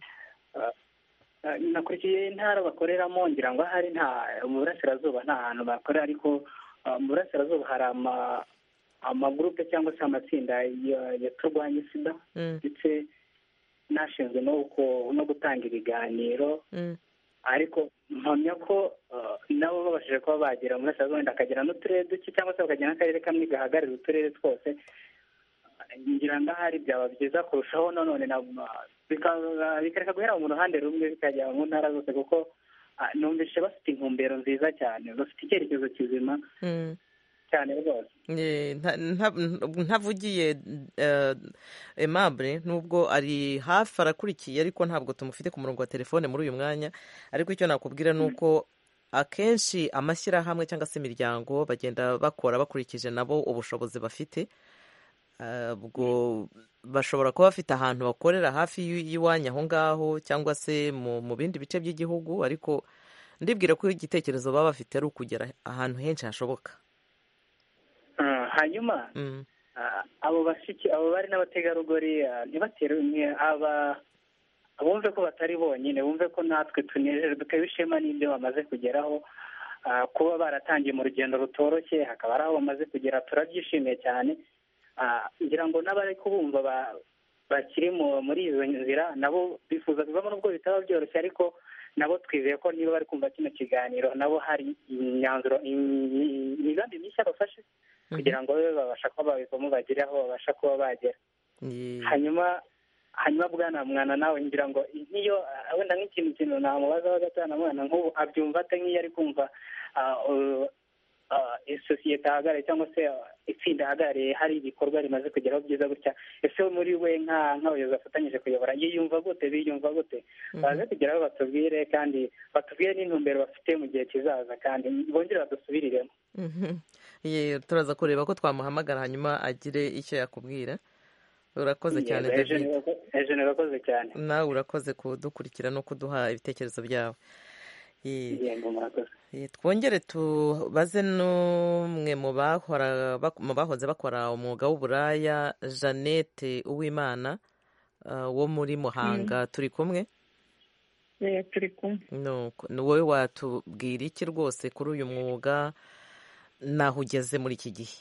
nakurikiye intara bakoreramo, ngira ngo ahari mu burasirazuba nta hantu bakorera, ariko mu burasirazuba hari amagurupe cyangwa se amatsinda ya turwanya sida, ndetse n'ashinzwe no gutanga ibiganiro. ariko mpamya ko nabo babashije kuba bagera muri burasirazuba, wenda akagera n'uturere duke, cyangwa se bakagera n'akarere kamwe gahagararira uturere twose. ngira ngo ahari byaba byiza kurushaho, nanone bikareka guhera mu ruhande rumwe bikajya mu ntara zose, kuko numvise bafite intumbero nziza cyane, bafite icyerekezo kizima cyane rwose. ntavugiye Aimable, nubwo ari hafi arakurikiye, ariko ntabwo tumufite ku murongo wa telefone muri uyu mwanya. ariko icyo nakubwira ni uko akenshi amashyirahamwe cyangwa se imiryango bagenda bakora bakurikije nabo ubushobozi bafite. ubwo bashobora kuba bafite ahantu bakorera hafi y'iwanyu aho ngaho, cyangwa se mu bindi bice by'igihugu, ariko ndibwira ko igitekerezo baba bafite ari ukugera ahantu henshi hashoboka. hanyuma abo bari n'abategarugori ntibatere bumve ko batari bonyine, bumve ko natwe tunejejwe dutewe ishema n'ibyo bamaze kugeraho, kuba baratangiye mu rugendo rutoroshye hakaba ari aho bamaze kugera, turabyishimiye cyane. ngira ngo n'abari kubumva bakiri muri izo nzira nabo bifuza bivamo, nubwo bitaba byoroshye, ariko nabo twizeye ko niba bari kumva kino kiganiro nabo hari imyanzuro, imigambi mishya bafashe kugira ngo babe babasha kuba babivamo bagere aho babasha kuba bagera. hanyuma bwana mwana nawe ngira ngo niyo wenda nk'ikintu namubaza bagatana mwana nk'ubu abyumva ate nk'iyo ari kumva isosiyete ahagarariye cyangwa se itsinda ahagarariye hari ibikorwa rimaze kugeraho byiza gutya, ese muri we nk'abayobozi bafatanyije kuyobora biyumva gute baze kugeraho batubwire, kandi batubwire n'intumbero bafite mu gihe kizaza, kandi bongere badusubiriremo. turaza kureba ko twamuhamagara hanyuma agire icyo yakubwira. urakoze cyane David. urakoze cyane nawe urakoze kudukurikira no kuduha ibitekerezo byawe. twongere tubaze n'umwe mu bahoze bakora umwuga w'uburaya, Jeannette Uwimana wo muri Muhanga. turi kumwe? turi kumwe. ni wowe watubwira iki rwose kuri uyu mwuga naho ugeze muri iki gihe?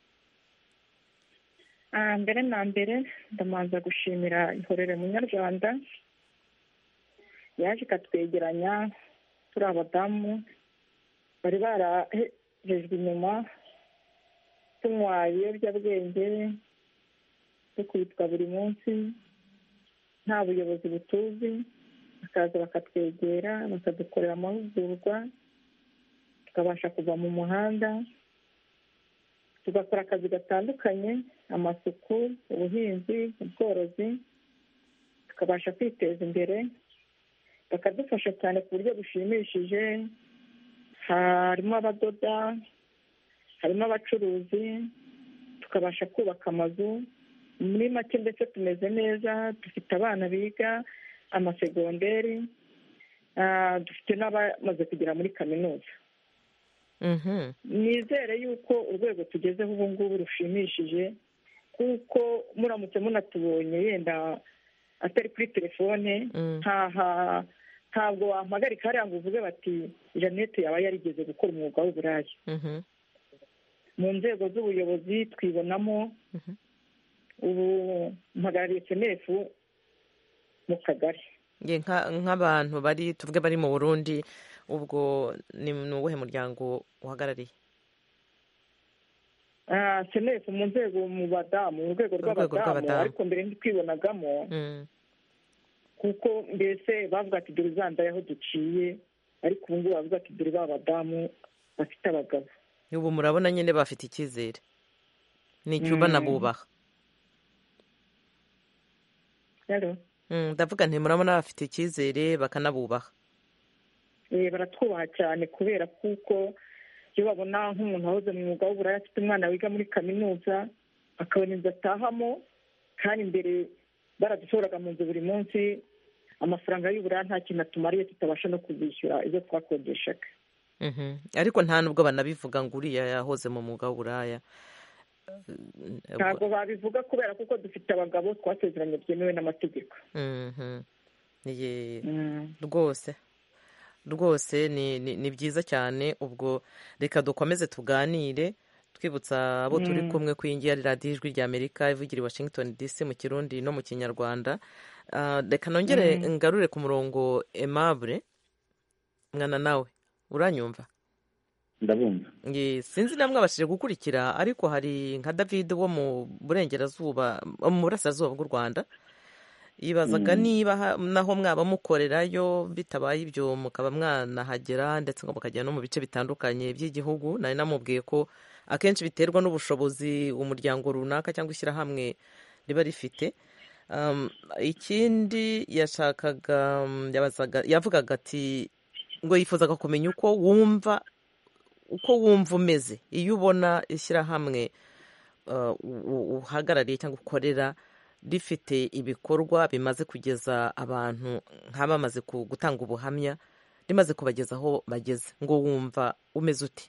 mbere na mbere ndamanza gushimira Ihorere Munyarwanda yaje ikatwegeranya turi abadamu bari barahejejwe inyuma, tunywa ibiyobyabwenge, dukubitwa buri munsi, nta buyobozi butuzi, bakaza bakatwegera bakadukorera amahugurwa, tukabasha kuva mu muhanda tugakora akazi gatandukanye, amasuku, ubuhinzi, ubworozi, tukabasha kwiteza imbere. bakadufasha cyane ku buryo bushimishije, harimo abadoda, harimo abacuruzi, tukabasha kubaka amazu. muri make ndetse tumeze neza, dufite abana biga amasegonderi, dufite n'abamaze kugera muri kaminuza. nizere yuko urwego tugezeho ubu ngubu rushimishije, kuko muramutse munatubonye yenda atari kuri telefone, ntabwo wampagarika hariya ngo uvuge bati Jeannette yaba yarigeze gukora umwuga w'uburaya. mu nzego z'ubuyobozi twibonamo, ubu mpagarariye SNF mu kagari. nk'abantu tuvuge bari mu Burundi, ubwo ni uwuhe muryango uhagarariye? SNF mu nzego, mu badamu, mu rwego rw'abadamu, ariko mbere ntitwibonagamo, kuko mbese bavuga ati dore uzandaye aho duciye, ariko ubu ngubu bavuga ati dore ba badamu bafite abagabo. ubu murabona nyine bafite icyizere, ni icyo banabubaha. ndavuga nti murabona bafite icyizere bakanabubaha. baratwubaha cyane, kubera kuko iyo babona nk'umuntu wahoze mu mwuga w'uburaya afite umwana wiga muri kaminuza, akabona inzu atahamo, kandi imbere baradushoboraga mu nzu buri munsi, amafaranga y'uburaya nta kintu atumariye, tutabasha no kuzishyura ibyo twakodeshaga. ariko nta nubwo banabivuga ngo uriya yahoze mu mwuga w'uburaya. ntabwo babivuga, kubera kuko dufite abagabo twasezeranye byemewe n'amategeko. rwose ni byiza cyane. ubwo reka dukomeze tuganire, twibutsa abo turi kumwe ku iyi radiyo Ijwi ry'Amerika ivugira i Washington DC mu Kirundi no mu Kinyarwanda. reka nongere ngarure ku murongo Aimable. mwana nawe uranyumva? ndabumva. sinzi namwe abashije gukurikira, ariko hari nka David wo mu burengerazuba, mu burasirazuba bw'u Rwanda, yibazaga niba naho mwaba mukorerayo, bitabaye ibyo mukaba mwanahagera ndetse ngo mukagera no mu bice bitandukanye by'igihugu. nari namubwiye ko akenshi biterwa n'ubushobozi umuryango runaka cyangwa ishyirahamwe riba rifite. ikindi yavugaga ati ngo yifuzaga kumenya uko wumva umeze iyo ubona ishyirahamwe uhagarariye cyangwa ukorera rifite ibikorwa bimaze kugeza abantu nk'abamaze gutanga ubuhamya, rimaze kubageza aho bageze, ngo wumva umeze uti?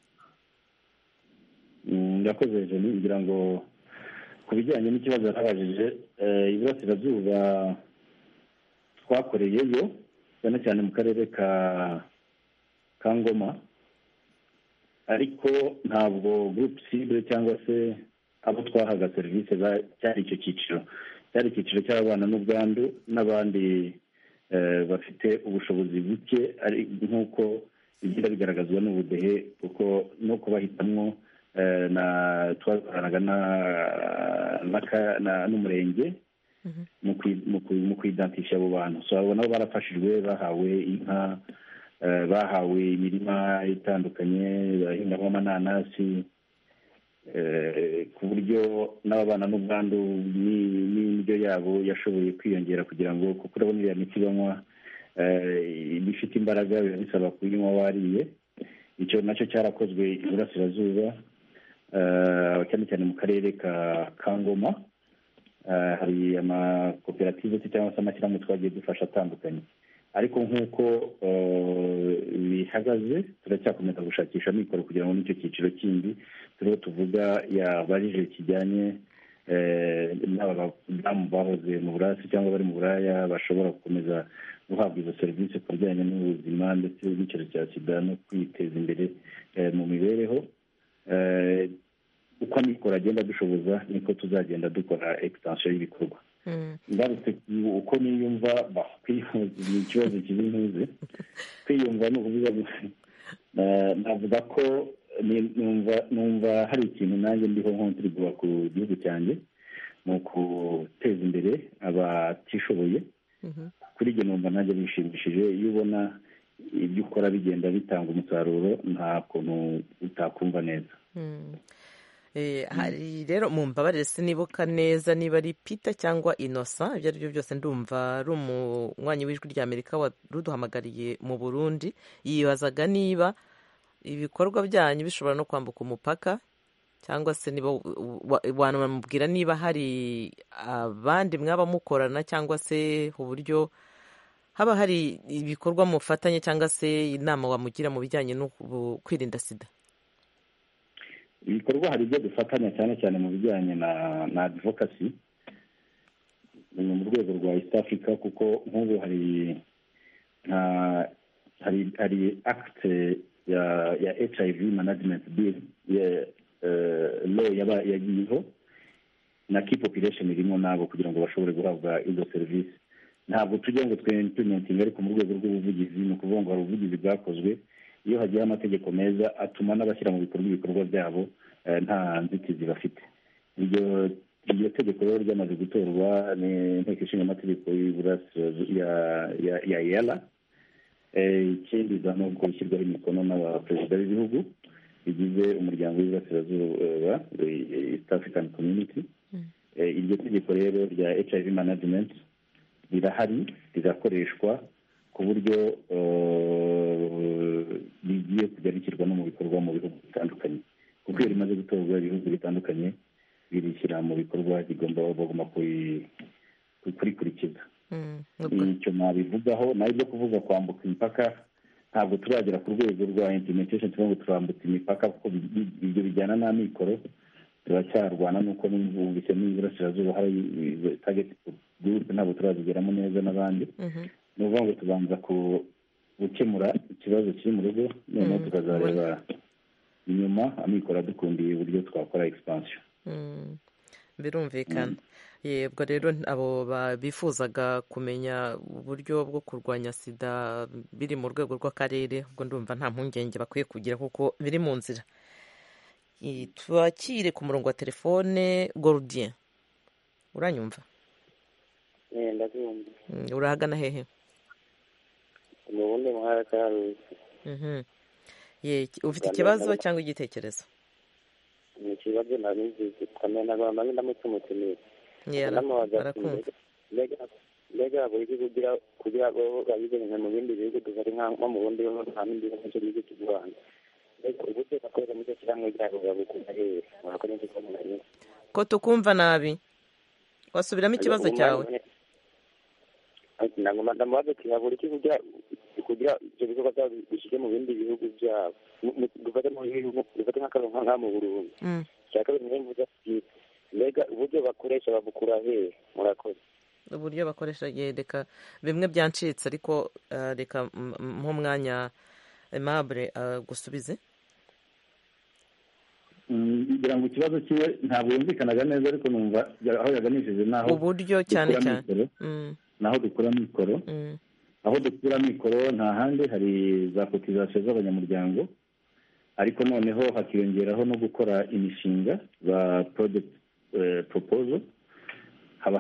ndakoze Jenny, ngira ngo ku bijyanye n'ikibazo yarabajije, iburasirazuba twakoreyeyo cyane cyane mu karere ka Ngoma, ariko ntabwo groupe cible cyangwa se abo twahaga serivisi cyari icyo cyiciro. Cyari icyiciro cy'abana n'ubwandu n'abandi bafite ubushobozi buke, nk'uko bigenda bigaragazwa n'ubudehe, kuko no kubahitamwo twakoranaga n'umurenge mu kwidantisha abo bantu. So abo nabo barafashijwe, bahawe inka, bahawe imirima itandukanye bahingamo amananasi, ku buryo n'ababana n'ubwandu n'indyo yabo yashoboye kwiyongera, kugira ngo, kuko urabona iriya miti banywa bifite imbaraga, biba bisaba kuyinywa wariye. Icyo nacyo cyarakozwe iburasirazuba, cyane cyane mu karere ka Ngoma. Hari amakoperative cyangwa se amashyirahamwe twagiye dufasha atandukanye, ariko nk'uko bihagaze turacyakomeza gushakisha amikoro kugira ngo n'icyo cyiciro kindi turiho tuvuga yabarije kijyanye n'abadamu bahoze mu burasi cyangwa bari mu buraya bashobora gukomeza guhabwa izo serivisi ku bijyanye n'ubuzima ndetse n'icyorezo cya sida no kwiteza imbere mu mibereho. Uko amikoro agenda dushoboza niko tuzagenda dukora extension y'ibikorwa. Ngarutse uko niyumva ni ikibazo kibi ntuze kwiyumva ni ukuvuga navuga ko numva hari ikintu nanjye ndiho nkontribua ku gihugu cyanjye mu guteza imbere abatishoboye. Kuri ibyo numva nanjye bishimishije, iyo ubona ibyo ukora bigenda bitanga umusaruro nta kuntu utakumva neza. Hari rero mu mbabarire sinibuka neza niba ari Peter cyangwa Innocent, ibyo ari byo byose ndumva ari umunywanyi w'ijwi ry'Amerika waruduhamagariye mu Burundi, yibazaga niba ibikorwa byanyu bishobora no kwambuka umupaka, cyangwa se niba wanamubwira niba hari abandi mwaba mukorana, cyangwa se uburyo haba hari ibikorwa mufatanye, cyangwa se inama wamugira mu bijyanye no kwirinda sida. Ibikorwa hari ibyo dufatanya cyane cyane mu bijyanye na advocacy mu rwego rwa East Africa, kuko nk'ubu hari act ya HIV management bill law yagiyeho na key population irimo nabo kugira ngo bashobore guhabwa izo serivisi. Ntabwo tujya ngo twimplementing, ariko mu rwego rw'ubuvugizi ni ukuvuga ngo hari ubuvugizi bwakozwe. Iyo hagiye amategeko meza atuma n'abashyira mu bikorwa ibikorwa byabo nta nzitizi bafite. Iryo tegeko rero ryamaze gutorwa n'inteko ishinga amategeko ya yala. Ikindi no gushyirwaho imikono n'abaperezida b'ibihugu bigize umuryango w'iburasirazuba East African Community. Iryo tegeko rero rya HIV management rirahari, rirakoreshwa ku buryo bigiye kujya bishyirwa no mu bikorwa mu bihugu bitandukanye, kuko iyo rimaze gutorwa ibihugu bitandukanye birishyira mu bikorwa bagomba kurikurikiza. Icyo nabivugaho nawe byo kuvuga kwambuka imipaka ntabwo turagera ku rwego rwa implementation tuvuga ngo turambutse imipaka, kuko ibyo bijyana n'amikoro. Turacyarwana nuko n'ubise n'iburasirazuba hari target group ntabwo turazigeramo neza n'abandi. Ni ukuvuga ngo tubanza gukemura ikibazo kiri mu rugo, noneho tukazareba inyuma amikoro adukundiye uburyo twakora expansion. Birumvikana. Yebwo rero abo bifuzaga kumenya uburyo bwo kurwanya sida biri mu rwego rw'akarere, ubwo ndumva nta mpungenge bakwiye kugira kuko biri mu nzira. Twakire ku murongo wa telefone Gordien. Uranyumva? Ndakumva. Urahagana hehe? Mu bundi muhara Karusi. Ufite ikibazo cyangwa igitekerezo? Ni ikibazo nanizi kamena bamaze ndamutumutumira. Barakumva. Mbega buri kugira ngo bayize mu bindi bihugu dufari nko mu Burundi nta bindi bihugu cy'u Rwanda. Uburyo bakorera muri cyangwa cyangwa babukunda hehe murakoze nko muri ko tukumva nabi. Wasubiramo ikibazo cyawe? Nangoma ndamaze kuyabura kugira ibyo bikorwa byabo bishike mu bindi bihugu byabo. Dufate mu bihugu dufate nk'akaronka nka mu Burundi. Cyaka bimwe mvuga mbega uburyo bakoresha babukura hehe murakoze. uburyo bakoresha reka bimwe byancitse ariko reka nk'umwanya Aimable gusubize. kugira ngo ikibazo kiwe ntabwo yumvikanaga neza ariko numva aho yaganishije naho uburyo cyane cyane naho dukura mikoro aho dukura mikoro nta handi hari za kotizasiyo z'abanyamuryango ariko noneho hakiyongeraho no gukora imishinga za project proposal haba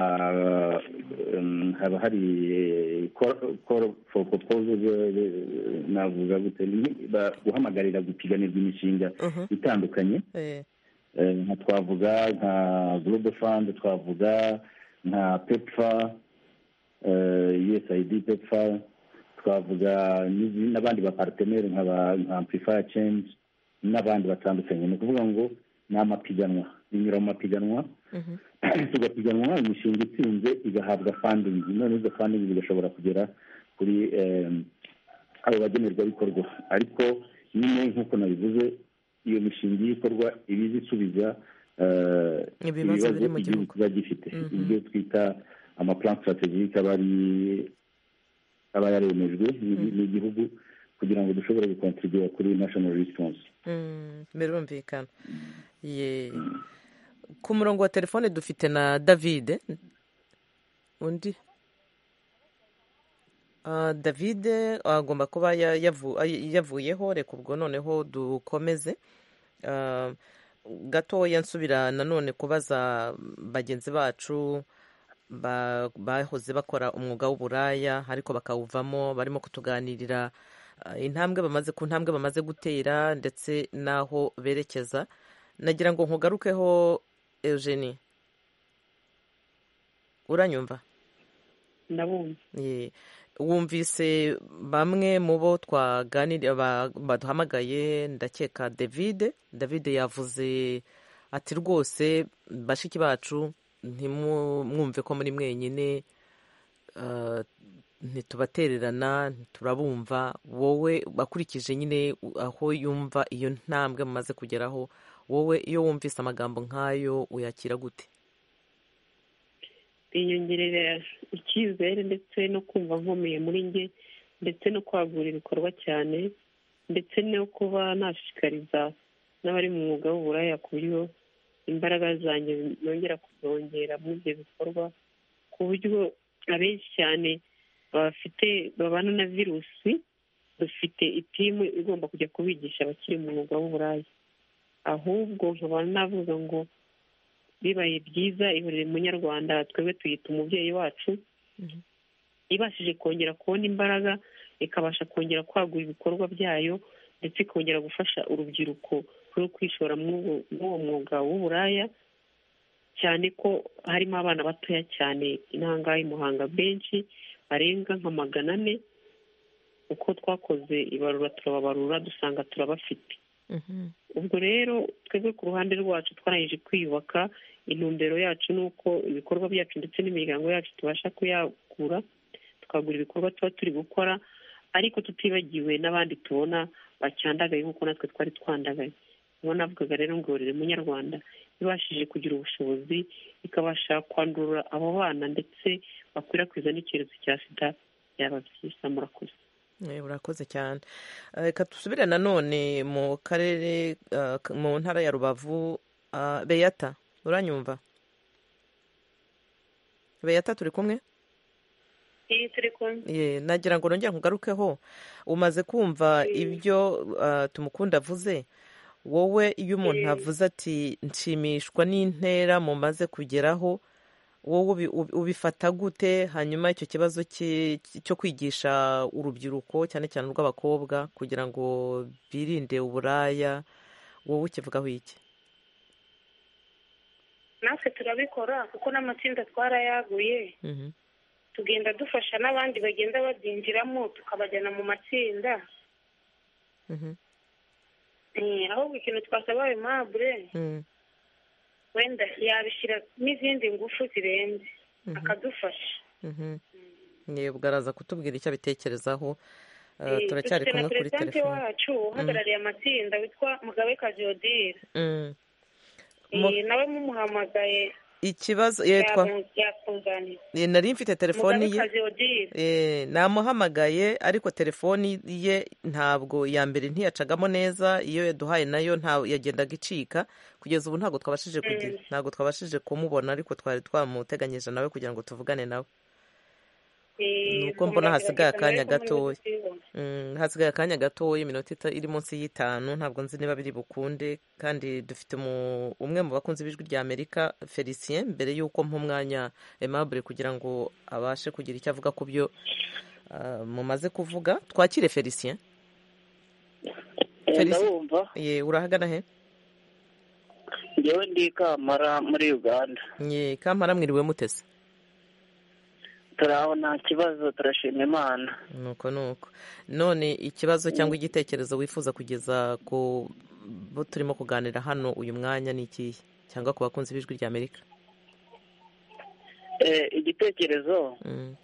hari call for proposal navuga gute guhamagarira gupiganirwa imishinga itandukanye nka twavuga nka Global Fund twavuga nka PEPFAR USAID PEPFAR twavuga n'abandi baparteneri nka Amplify Change n'abandi batandukanye ni ukuvuga ngo ni amapiganwa binyura mu mapiganwa tugapiganwa imishinga itsinze igahabwa funding none izo funding zigashobora kugera kuri abo bagenerwabikorwa ariko nyine nk'uko nabivuze iyo mishinga y'ibikorwa ibiza isubiza ibibazo igihugu kiba gifite ibyo twita amaplan strategique aba yaremejwe n'igihugu kugira ngo dushobore gukontribuya kuri national response. Birumvikana. Ku murongo wa telefone dufite na David undi David agomba kuba yavuyeho reka ubwo noneho dukomeze gatoya nsubira nanone kubaza bagenzi bacu bahoze bakora umwuga w'uburaya ariko bakawuvamo barimo kutuganirira intambwe bamaze gutera ndetse n'aho berekeza. Nagira ngo nkugarukeho Eugenie, uranyumva? Ndabumva. Wumvise bamwe mu bo twaganiriye baduhamagaye ndakeka David yavuze ati rwose bashiki bacu ntimwumve ko muri mwenyine ntitubatererana ntiturabumva. Wowe bakurikije nyine aho yumva iyo ntambwe mumaze kugeraho, wowe iyo wumvise amagambo nk'ayo uyakira gute? Binyongerera icyizere ndetse no kumva nkomeye muri njye ndetse no kwagura ibikorwa cyane ndetse no kuba nashishikariza n'abari mu mwuga w'uburaya ku buryo imbaraga zanjye nongera kuzongera muri ibyo bikorwa ku buryo abenshi cyane babana na virusi dufite itimu igomba kujya kubigisha abakiri mu mwuga w'uburaya. Ahubwo nkaba navuga ngo bibaye byiza ihurire munyarwanda twebwe tuyita umubyeyi wacu ibashije kongera kubona imbaraga ikabasha kongera kwagura ibikorwa byayo ndetse ikongera gufasha urubyiruko rwo kwishora muri uwo mwuga w'uburaya cyane ko harimo abana batoya cyane intangaha i Muhanga benshi barenga nka 400 uko twakoze ibarura turababarura dusanga turabafite. Ubwo rero twebwe ku ruhande rwacu twarangije kwiyubaka. Intumbero yacu ni uko ibikorwa byacu ndetse n'imiryango yacu tubasha kuyagura tukagura ibikorwa tuba turi gukora ariko tutibagiwe n'abandi tubona bacyandagaye nk'uko natwe twari twandagaye. Niho navugaga rero ngo ihurire munyarwanda ibashije kugira ubushobozi ikabasha kwandura abo bana ndetse bakwirakwiza n'icyorezo cya sida byaba byiza. Murakoze. Urakoze cyane. Reka dusubire nanone mu karere mu ntara ya Rubavu. Beyata, uranyumva? Beyata, turi kumwe? Turi kumwe. Nagira ngo nongere nkugarukeho. Umaze kumva ibyo Tumukunda avuze, wowe iyo umuntu avuze ati nshimishwa n'intera mumaze kugeraho, wowe ubifata gute? Hanyuma icyo kibazo cyo kwigisha urubyiruko cyane cyane urw'abakobwa kugira ngo birinde uburaya, wowe ukivugaho iki? Natwe turabikora kuko n'amatsinda twarayaguye tugenda dufasha n'abandi bagenda babyinjiramo tukabajyana mu matsinda. Ahubwo ikintu twasaba Aimable wenda yabishyira n'izindi ngufu zirenze akadufasha. Yego, araza kutubwira icyo abitekerezaho. Turacyari kumwe kuri telefone. Perezida wacu uhagarariye amatsinda witwa Mugabekazi Odile nawe mumuhamagaye ikibazo yakuzanira. nari mfite telefoni ye namuhamagaye ariko telefoni ye ntabwo ya mbere ntiyacagamo neza, iyo yaduhaye nayo yagendaga icika. kugeza ubu ntabwo twabashije kumubona, ariko twari twamuteganyije nawe kugira ngo tuvugane nawe. nuko mbona hasigaye akanya gatoya iminota iri munsi y'5. ntabwo nzi niba biri bukunde, kandi dufite umwe mu bakunzi b'ijwi rya Amerika, Felicien, mbere y'uko mpa umwanya Aimable kugira ngo abashe kugira icyo avuga ku byo mumaze kuvuga. Twakire Felicien. ndabumva. urahagana he? njyewe ndi Kampala muri Uganda. Kampala mwiriwe mutese? turaho nta kibazo, turashima Imana. nuko none ikibazo cyangwa igitekerezo wifuza kugeza ku bo turimo kuganira hano uyu mwanya ni ikihe, cyangwa ku bakunzi b'ijwi rya Amerika? igitekerezo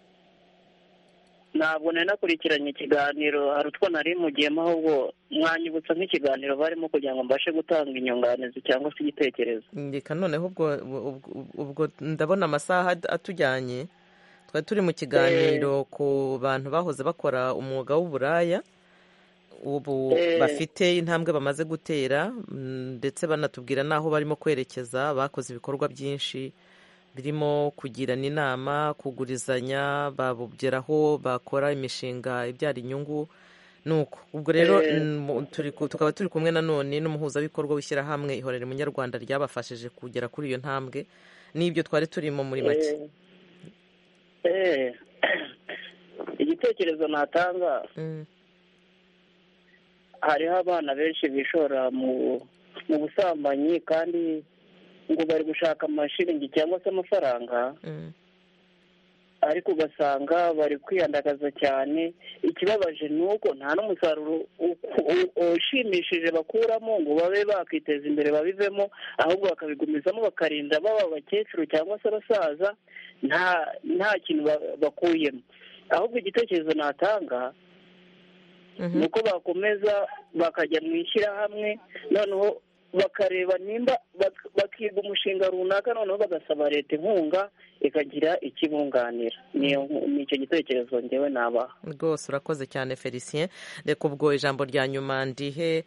ntabwo nari nakurikiranye ikiganiro, hari utwo nari mugiyemo, ahubwo mwanyibutsa nk'ikiganiro barimo kugira ngo mbashe gutanga inyunganizi cyangwa se igitekerezo. reka noneho ubwo ndabona amasaha atujyanye. twari turi mu kiganiro ku bantu bahoze bakora umwuga w'uburaya, ubu bafite intambwe bamaze gutera, ndetse banatubwira n'aho barimo kwerekeza. bakoze ibikorwa byinshi birimo kugirana inama, kugurizanya, babugeraho bakora imishinga ibyara inyungu. nuko ubwo rero tukaba turi kumwe nanone n'umuhuzabikorwa w'ishyirahamwe Ihorere Munyarwanda ryabafashije kugera kuri iyo ntambwe. n'ibyo twari turimo muri make. igitekerezo natanga, hariho abana benshi bishora mu busambanyi, kandi ngo bari gushaka amashiringi cyangwa se amafaranga, ariko ugasanga bari kwiyandagaza cyane. ikibabaje ni uko nta n'umusaruro ushimishije bakuramo ngo babe bakiteza imbere babivemo, ahubwo bakabigumizamo bakarinda baba abakecuru cyangwa se abasaza nta kintu bakuyemo. ahubwo igitekerezo natanga ni uko bakomeza bakajya mu ishyirahamwe, noneho bakareba nimba bakiga umushinga runaka, noneho bagasaba leta inkunga ikagira ikibunganira. ni icyo gitekerezo ngewe nabaha. rwose urakoze cyane Felicien. reka ubwo ijambo rya nyuma ndihe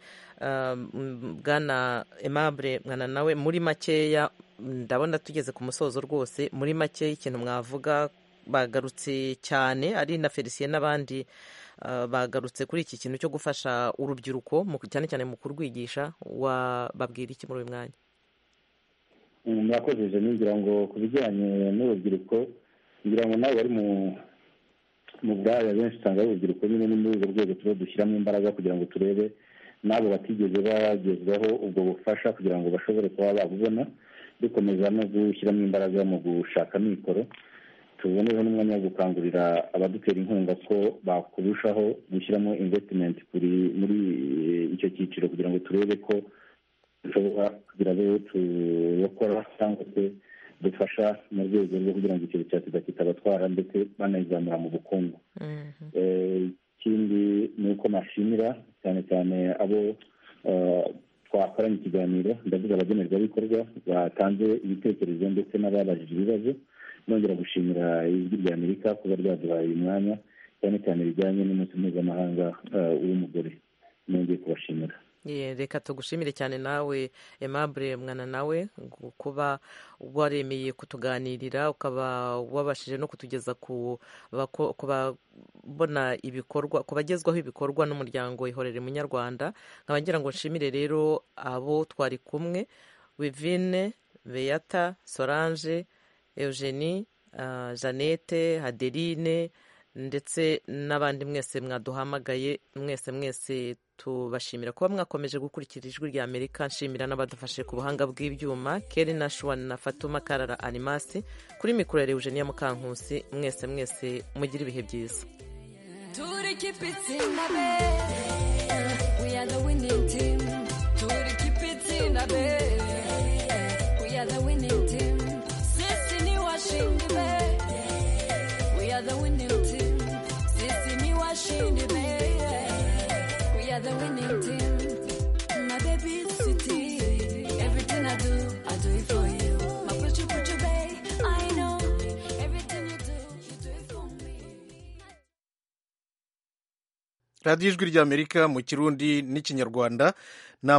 bwana Aimable mwana nawe, muri makeya, ndabona tugeze ku musozo rwose. muri make ikintu mwavuga, bagarutse cyane, ari na Felicien n'abandi bagarutse kuri iki kintu cyo gufasha urubyiruko cyane cyane mu kurwigisha. wababwira iki muri uyu mwanya? murakoze Jenny. ngira ngo ku bijyanye n'urubyiruko, ngira ngo nawe bari mu bwaya benshi usanga ari urubyiruko nyine, ni muri urwo rwego tuba dushyiramo imbaraga kugira ngo turebe n'abo batigeze bagezwaho ubwo bufasha kugira ngo bashobore kuba babubona. dukomeza no gushyiramo imbaraga mu gushaka mikoro, tuboneho n'umwanya wo gukangurira abadutera inkunga ko bakurushaho gushyiramo investment muri icyo cyiciro, kugira ngo turebe ko dushobora kugira abo turokora cyangwa se dufasha mu rwego rwo kugira ngo icyo cya sida kitabatwara, ndetse banayizamura mu bukungu. ikindi ni uko nashimira cyane cyane abo twakoranye ikiganiro, ndavuga abagenerwabikorwa batanze ibitekerezo ndetse n'ababajije ibibazo. nongera gushimira ijwi rya Amerika kuba ryaduhaye uyu mwanya, cyane cyane bijyanye n'umunsi mpuzamahanga w'umugore. nongeye kubashimira. reka tugushimire cyane nawe Aimable mwana nawe, kuba waremeye kutuganirira, ukaba wabashije no kutugeza kubabona ibikorwa, kubagezwaho ibikorwa n'umuryango Ihorere Munyarwanda. nkaba ngira ngo nshimire rero abo twari kumwe, Wivine, Beata, Solange, Eugenie, Jeannette, Hadeline, ndetse n'abandi mwese mwaduhamagaye. mwese tubashimira kuba mwakomeje gukurikira ijwi rya Amerika. nshimira n'abadufashe ku buhanga bw'ibyuma, Kelly na Shuan na Fatuma Karara Animasi, kuri mikoro ya Eugenia Mukankusi. mwese mugire ibihe byiza. We are the winning team. My baby, sweetie. Everything I do it for you. My put you back. radiyo ijwi ry'amerika mu kirundi n'ikinyarwanda.